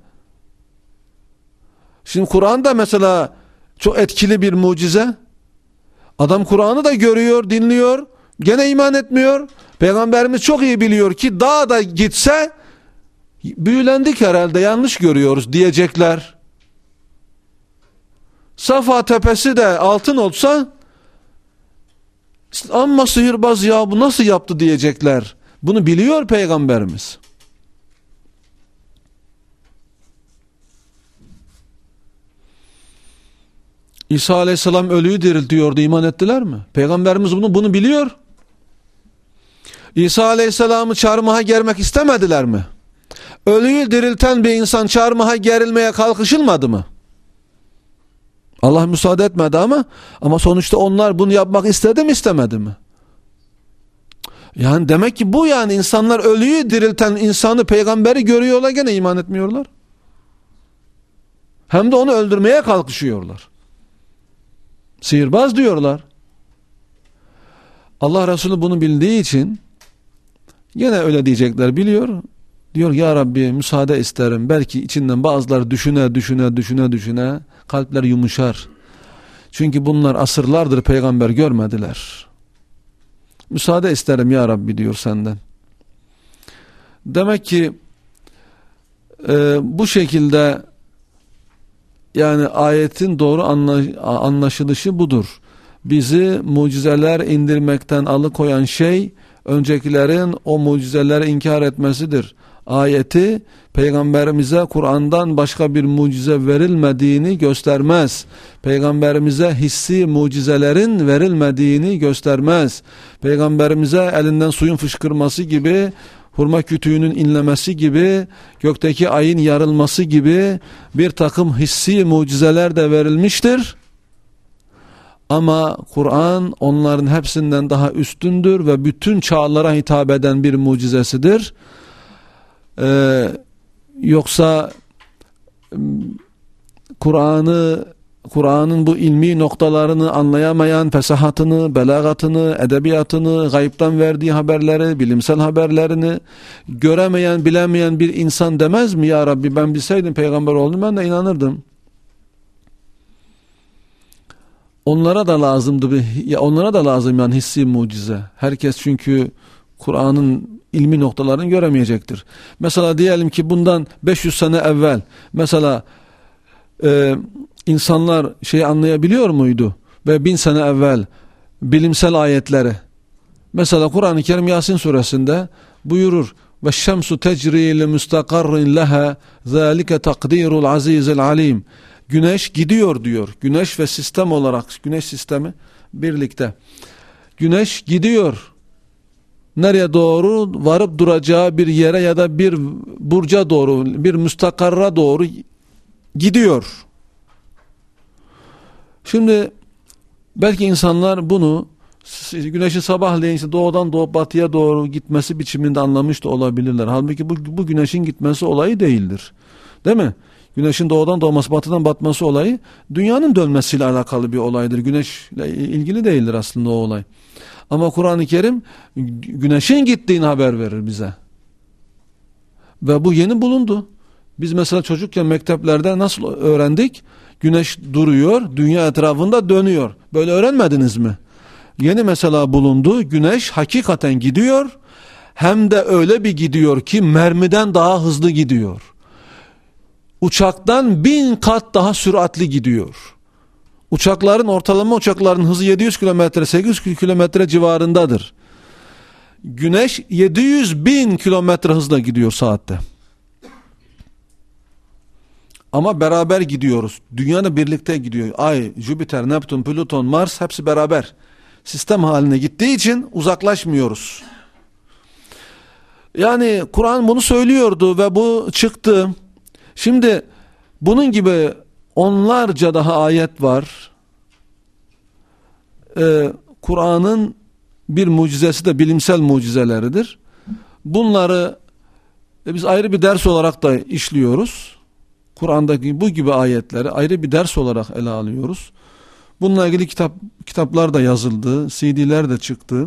Şimdi Kur'an'da mesela çok etkili bir mucize. Adam Kur'an'ı da görüyor, dinliyor, gene iman etmiyor. Peygamberimiz çok iyi biliyor ki dağda gitse büyülendik herhalde, yanlış görüyoruz diyecekler. Safa tepesi de altın olsa amma sihirbaz ya, bu nasıl yaptı diyecekler. Bunu biliyor Peygamberimiz. İsa Aleyhisselam ölüyü diriltiyordu, iman ettiler mi? Peygamberimiz bunu bunu biliyor. İsa Aleyhisselam'ı çarmıha germek istemediler mi? Ölüyü dirilten bir insan çarmıha gerilmeye kalkışılmadı mı? Allah müsaade etmedi ama ama sonuçta onlar bunu yapmak istedi mi, istemedi mi? Yani demek ki bu, yani insanlar ölüyü dirilten insanı, peygamberi görüyorlar, gene iman etmiyorlar. Hem de onu öldürmeye kalkışıyorlar. Sihirbaz diyorlar. Allah Resulü bunu bildiği için yine öyle diyecekler, biliyor. Diyor ya Rabbi müsaade isterim. Belki içinden bazıları düşüne düşüne düşüne düşüne kalpler yumuşar. Çünkü bunlar asırlardır peygamber görmediler. Müsaade isterim ya Rabbi diyor senden. Demek ki e, bu şekilde yani ayetin doğru anlaşılışı budur. Bizi mucizeler indirmekten alıkoyan şey öncekilerin o mucizeleri inkar etmesidir. Ayeti peygamberimize Kur'an'dan başka bir mucize verilmediğini göstermez. Peygamberimize hissi mucizelerin verilmediğini göstermez. Peygamberimize elinden suyun fışkırması gibi, hurma kütüğünün inlemesi gibi, gökteki ayın yarılması gibi bir takım hissi mucizeler de verilmiştir. Ama Kur'an onların hepsinden daha üstündür ve bütün çağlara hitap eden bir mucizesidir. Ee, yoksa Kur'an'ı Kur'an'ın bu ilmi noktalarını anlayamayan, fesahatını, belagatını, edebiyatını, gayipten verdiği haberleri, bilimsel haberlerini göremeyen, bilemeyen bir insan demez mi ya Rabbi ben bilseydim peygamber oldum, ben de inanırdım. Onlara da lazımdı bir, ya onlara da lazım yani hissi mucize. Herkes çünkü Kur'an'ın ilmi noktalarını göremeyecektir. Mesela diyelim ki bundan beş yüz sene evvel mesela e, insanlar şeyi anlayabiliyor muydu? Ve bin sene evvel bilimsel ayetleri. Mesela Kur'an-ı Kerim Yasin suresinde buyurur: "Ve şemsu tecri li mustakarrin leha zalike takdirul azizil alim." Güneş gidiyor diyor. Güneş ve sistem olarak, güneş sistemi birlikte. Güneş gidiyor. Nereye doğru? Varıp duracağı bir yere ya da bir burca doğru, bir müstakarra doğru gidiyor. Şimdi belki insanlar bunu güneşin sabahleyin işte doğudan doğup batıya doğru gitmesi biçiminde anlamış da olabilirler. Halbuki bu, bu güneşin gitmesi olayı değildir. Değil mi? Güneşin doğudan doğması, batıdan batması olayı dünyanın dönmesiyle alakalı bir olaydır. Güneşle ilgili değildir aslında o olay. Ama Kur'an-ı Kerim güneşin gittiğini haber verir bize. Ve bu yeni bulundu. Biz mesela çocukken mekteplerde nasıl öğrendik? Güneş duruyor, dünya etrafında dönüyor. Böyle öğrenmediniz mi? Yeni mesela bulundu. Güneş hakikaten gidiyor. Hem de öyle bir gidiyor ki mermiden daha hızlı gidiyor. Uçaktan bin kat daha süratli gidiyor. Uçakların, ortalama uçakların hızı yedi yüz kilometre, sekiz yüz kilometre civarındadır. Güneş yedi yüz bin kilometre hızla gidiyor saatte. Ama beraber gidiyoruz. Dünyayla birlikte gidiyor. Ay, Jüpiter, Neptün, Plüton, Mars hepsi beraber. Sistem haline gittiği için uzaklaşmıyoruz. Yani Kur'an bunu söylüyordu ve bu çıktı. Şimdi bunun gibi onlarca daha ayet var. Ee, Kur'an'ın bir mucizesi de bilimsel mucizeleridir. Bunları e, biz ayrı bir ders olarak da işliyoruz. Kur'an'daki bu gibi ayetleri ayrı bir ders olarak ele alıyoruz. Bununla ilgili kitap kitaplar da yazıldı, C D'ler de çıktı.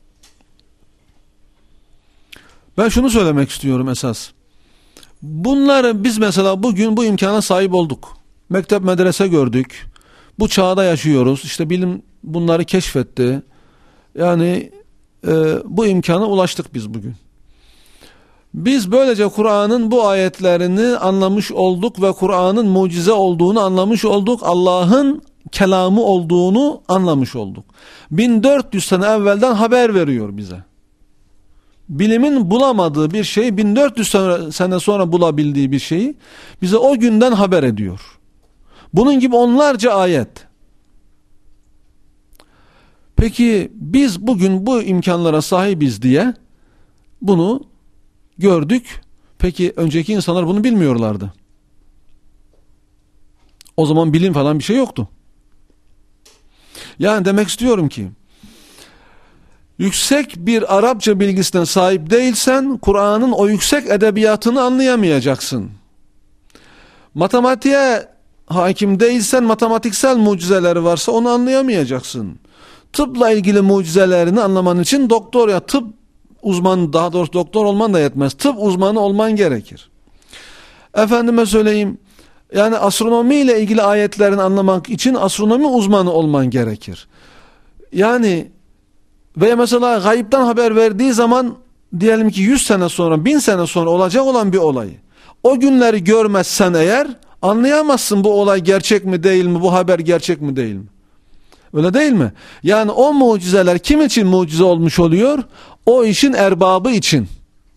Ben şunu söylemek istiyorum esas. Bunları biz mesela bugün bu imkana sahip olduk. Mektep medrese gördük. Bu çağda yaşıyoruz. İşte bilim bunları keşfetti. Yani e, bu imkana ulaştık biz bugün. Biz böylece Kur'an'ın bu ayetlerini anlamış olduk ve Kur'an'ın mucize olduğunu anlamış olduk. Allah'ın kelamı olduğunu anlamış olduk. bin dört yüz sene evvelden haber veriyor bize. Bilimin bulamadığı bir şey, bin dört yüz sene sonra bulabildiği bir şeyi bize o günden haber ediyor. Bunun gibi onlarca ayet. Peki biz bugün bu imkanlara sahibiz diye bunu gördük. Peki önceki insanlar bunu bilmiyorlardı. O zaman bilim falan bir şey yoktu. Yani demek istiyorum ki yüksek bir Arapça bilgisine sahip değilsen Kur'an'ın o yüksek edebiyatını anlayamayacaksın. Matematiğe hakim değilsen matematiksel mucizeleri varsa onu anlayamayacaksın. Tıpla ilgili mucizelerini anlaman için doktor ya tıp uzmanı, daha doğrusu doktor olman da yetmez. Tıp uzmanı olman gerekir. Efendime söyleyeyim, yani astronomi ile ilgili ayetlerini anlamak için astronomi uzmanı olman gerekir. Yani veya mesela gayipten haber verdiği zaman diyelim ki yüz sene sonra, bin sene sonra olacak olan bir olay. O günleri görmezsen eğer anlayamazsın bu olay gerçek mi değil mi, bu haber gerçek mi değil mi? Öyle değil mi? Yani o mucizeler kim için mucize olmuş oluyor? O işin erbabı için.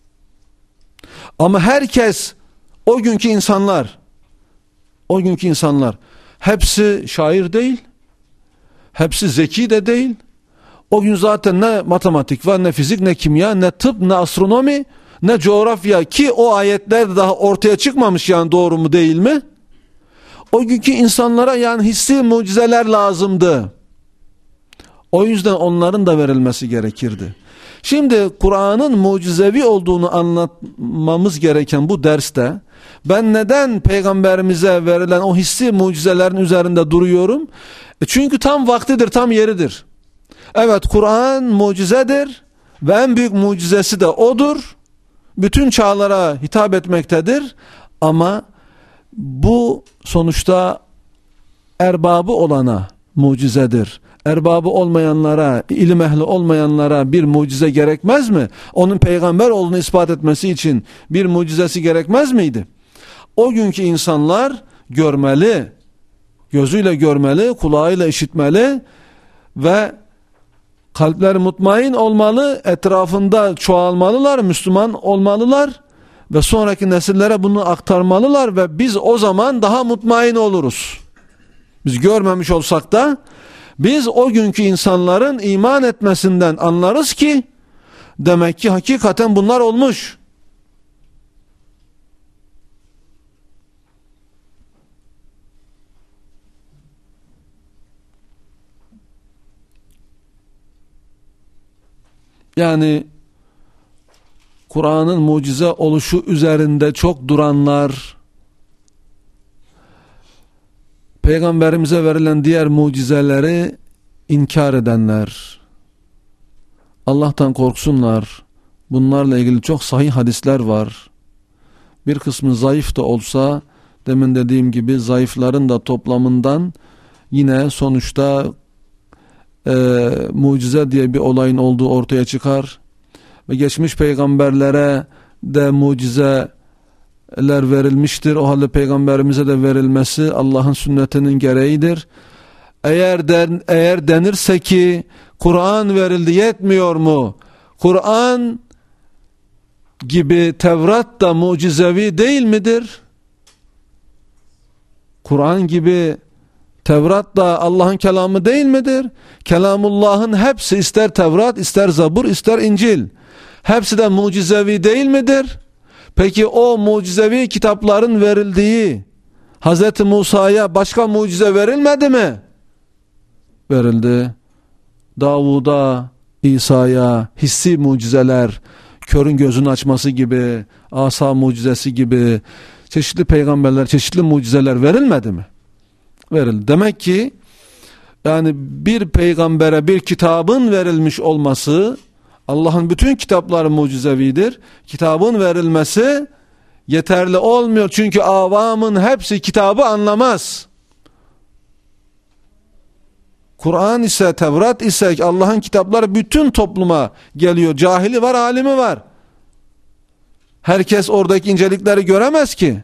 Ama herkes, o günkü insanlar, o günkü insanlar hepsi şair değil, hepsi zeki de değil. O gün zaten ne matematik var, ne fizik, ne kimya, ne tıp, ne astronomi, ne coğrafya, ki o ayetler daha ortaya çıkmamış, yani doğru mu değil mi? O günkü insanlara yani hissi mucizeler lazımdı. O yüzden onların da verilmesi gerekirdi. Şimdi Kur'an'ın mucizevi olduğunu anlatmamız gereken bu derste ben neden peygamberimize verilen o hissi mucizelerin üzerinde duruyorum? E çünkü tam vaktidir, tam yeridir. Evet, Kur'an mucizedir ve en büyük mucizesi de odur. Bütün çağlara hitap etmektedir. Ama bu sonuçta erbabı olana mucizedir. Erbabı olmayanlara, ilim ehli olmayanlara bir mucize gerekmez mi? Onun peygamber olduğunu ispat etmesi için bir mucizesi gerekmez miydi? O günkü insanlar görmeli, gözüyle görmeli, kulağıyla işitmeli ve kalpleri mutmain olmalı, etrafında çoğalmalılar, Müslüman olmalılar ve sonraki nesillere bunu aktarmalılar ve biz o zaman daha mutmain oluruz. Biz görmemiş olsak da biz o günkü insanların iman etmesinden anlarız ki demek ki hakikaten bunlar olmuş. Yani Kur'an'ın mucize oluşu üzerinde çok duranlar, Peygamberimize verilen diğer mucizeleri inkar edenler, Allah'tan korksunlar. Bunlarla ilgili çok sahih hadisler var. Bir kısmı zayıf da olsa, demin dediğim gibi zayıfların da toplamından yine sonuçta e, mucize diye bir olayın olduğu ortaya çıkar. Ve geçmiş peygamberlere de mucizeler verilmiştir. O halde peygamberimize de verilmesi Allah'ın sünnetinin gereğidir. Eğer den, eğer denirse ki Kur'an verildi, yetmiyor mu? Kur'an gibi Tevrat da mucizevi değil midir? Kur'an gibi Tevrat da Allah'ın kelamı değil midir? Kelamullah'ın hepsi, ister Tevrat, ister Zabur, ister İncil, hepsi de mucizevi değil midir? Peki o mucizevi kitapların verildiği Hazreti Musa'ya başka mucize verilmedi mi? Verildi. Davud'a, İsa'ya hissi mucizeler, körün gözünü açması gibi, asa mucizesi gibi çeşitli peygamberler, çeşitli mucizeler verilmedi mi? Verildi. Demek ki yani bir peygambere bir kitabın verilmiş olması, Allah'ın bütün kitapları mucizevidir. Kitabın verilmesi yeterli olmuyor. Çünkü avamın hepsi kitabı anlamaz. Kur'an ise, Tevrat ise, Allah'ın kitapları bütün topluma geliyor. Cahili var, alimi var. Herkes oradaki incelikleri göremez ki.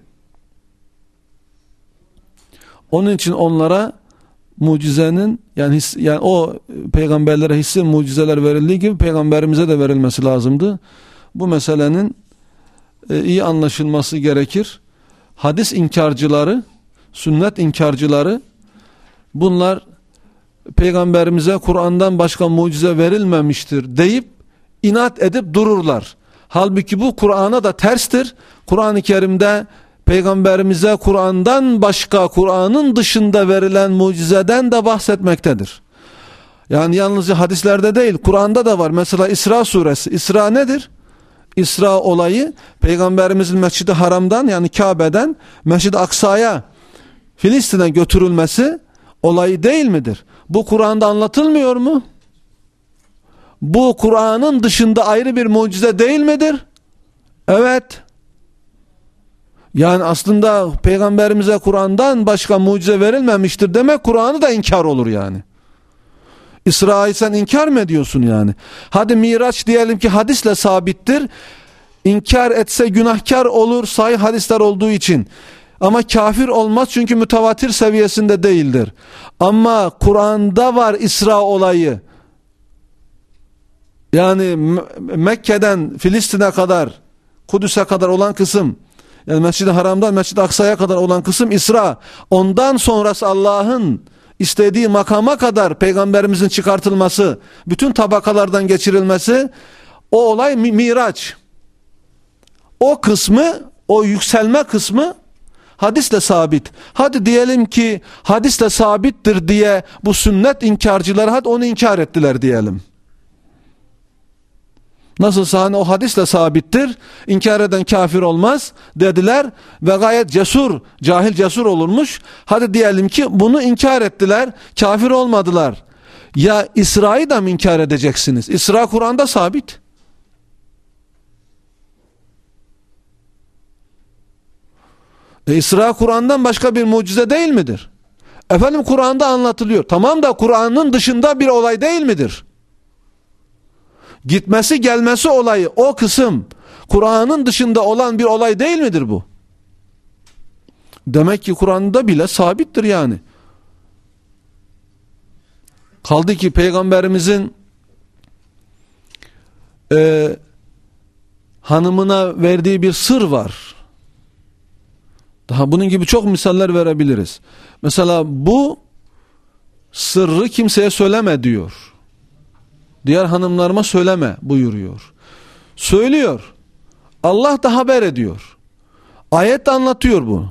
Onun için onlara mucizenin, yani his, yani o peygamberlere hissi mucizeler verildiği gibi peygamberimize de verilmesi lazımdı. Bu meselenin e, iyi anlaşılması gerekir. Hadis inkarcıları, sünnet inkarcıları, bunlar peygamberimize Kur'an'dan başka mucize verilmemiştir deyip inat edip dururlar. Halbuki bu Kur'an'a da terstir. Kur'an-ı Kerim'de peygamberimize Kur'an'dan başka, Kur'an'ın dışında verilen mucizeden de bahsetmektedir. Yani yalnızca hadislerde değil, Kur'an'da da var. Mesela İsra suresi. İsra nedir? İsra olayı peygamberimizin Mescid-i Haram'dan, yani Kabe'den Mescid-i Aksa'ya, Filistin'e götürülmesi olayı değil midir? Bu Kur'an'da anlatılmıyor mu? Bu Kur'an'ın dışında ayrı bir mucize değil midir? Evet. Yani aslında peygamberimize Kur'an'dan başka mucize verilmemiştir demek, Kur'an'ı da inkar olur yani. İsra'yı sen inkar mı ediyorsun yani? Hadi Miraç diyelim ki hadisle sabittir. İnkar etse günahkar olur, sahih hadisler olduğu için. Ama kafir olmaz çünkü mütevatir seviyesinde değildir. Ama Kur'an'da var İsra olayı. Yani Mekke'den Filistin'e kadar, Kudüs'e kadar olan kısım, yani Mescid-i Haram'dan Mescid-i Aksa'ya kadar olan kısım İsra. Ondan sonrası Allah'ın istediği makama kadar peygamberimizin çıkartılması, bütün tabakalardan geçirilmesi, o olay mi Miraç. O kısmı, o yükselme kısmı hadisle sabit. Hadi diyelim ki hadisle sabittir diye bu sünnet inkarcılar hadi onu inkar ettiler diyelim. Nasılsa hani o hadisle sabittir, inkar eden kafir olmaz dediler ve gayet cesur, cahil cesur olurmuş. Hadi diyelim ki bunu inkar ettiler, kafir olmadılar. Ya İsra'yı da mı inkar edeceksiniz? İsra Kur'an'da sabit. E İsra Kur'an'dan başka bir mucize değil midir? Efendim Kur'an'da anlatılıyor. Tamam da Kur'an'ın dışında bir olay değil midir? Gitmesi gelmesi olayı, o kısım Kur'an'ın dışında olan bir olay değil midir bu? Demek ki Kur'an'da bile sabittir yani. Kaldı ki peygamberimizin e, hanımına verdiği bir sır var. Daha bunun gibi çok misaller verebiliriz. Mesela bu sırrı kimseye söyleme diyor. Diğer hanımlarıma söyleme buyuruyor. Söylüyor. Allah da haber ediyor. Ayet de anlatıyor bunu.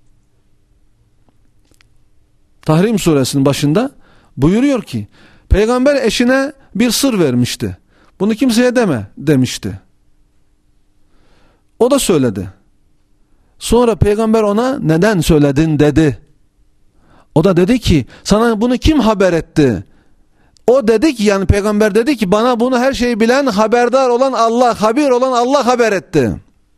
Tahrim suresinin başında buyuruyor ki peygamber eşine bir sır vermişti. Bunu kimseye deme demişti. O da söyledi. Sonra peygamber ona neden söyledin dedi. O da dedi ki sana bunu kim haber etti? O dedi ki yani peygamber dedi ki bana bunu her şeyi bilen, haberdar olan Allah, habir olan Allah haber etti.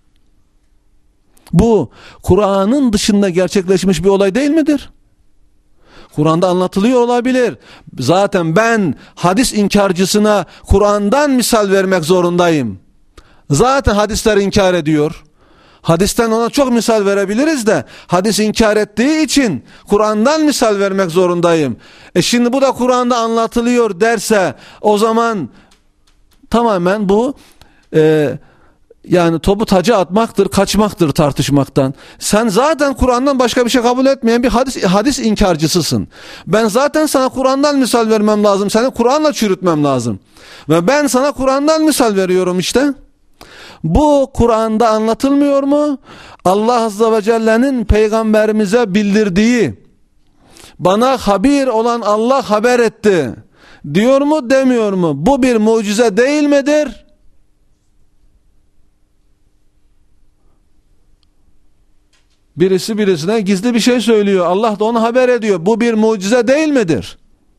Bu Kur'an'ın dışında gerçekleşmiş bir olay değil midir? Kur'an'da anlatılıyor olabilir. Zaten ben hadis inkarcısına Kur'an'dan misal vermek zorundayım. Zaten hadisler inkar ediyor. Hadisten ona çok misal verebiliriz de hadis inkar ettiği için Kur'an'dan misal vermek zorundayım. E şimdi bu da Kur'an'da anlatılıyor derse o zaman tamamen bu e, yani topu taca atmaktır, kaçmaktır tartışmaktan. Sen zaten Kur'an'dan başka bir şey kabul etmeyen bir hadis, hadis inkarcısısın. Ben zaten sana Kur'an'dan misal vermem lazım. Seni Kur'an'la çürütmem lazım. Ve ben sana Kur'an'dan misal veriyorum işte. Bu Kur'an'da anlatılmıyor mu? Allah Azze ve Celle'nin peygamberimize bildirdiği, bana habir olan Allah haber etti diyor mu demiyor mu? Bu bir mucize değil midir? Birisi birisine gizli bir şey söylüyor. Allah da onu haber ediyor. Bu bir mucize değil midir?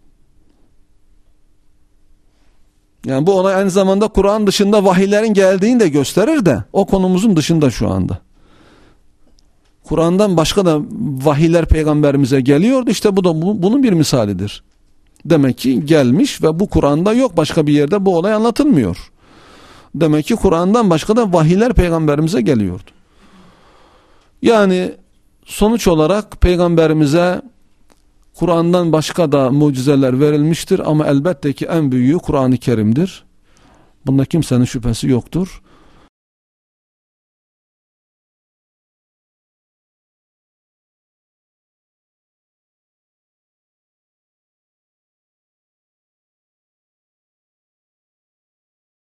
Yani bu olay aynı zamanda Kur'an dışında vahiylerin geldiğini de gösterir de o konumuzun dışında şu anda. Kur'an'dan başka da vahiyler peygamberimize geliyordu. İşte bu da bu, bunun bir misalidir. Demek ki gelmiş ve bu Kur'an'da yok. Başka bir yerde bu olay anlatılmıyor. Demek ki Kur'an'dan başka da vahiyler peygamberimize geliyordu. Yani sonuç olarak peygamberimize Kur'an'dan başka da mucizeler verilmiştir ama elbette ki en büyüğü Kur'an-ı Kerim'dir. Bunda kimsenin şüphesi yoktur.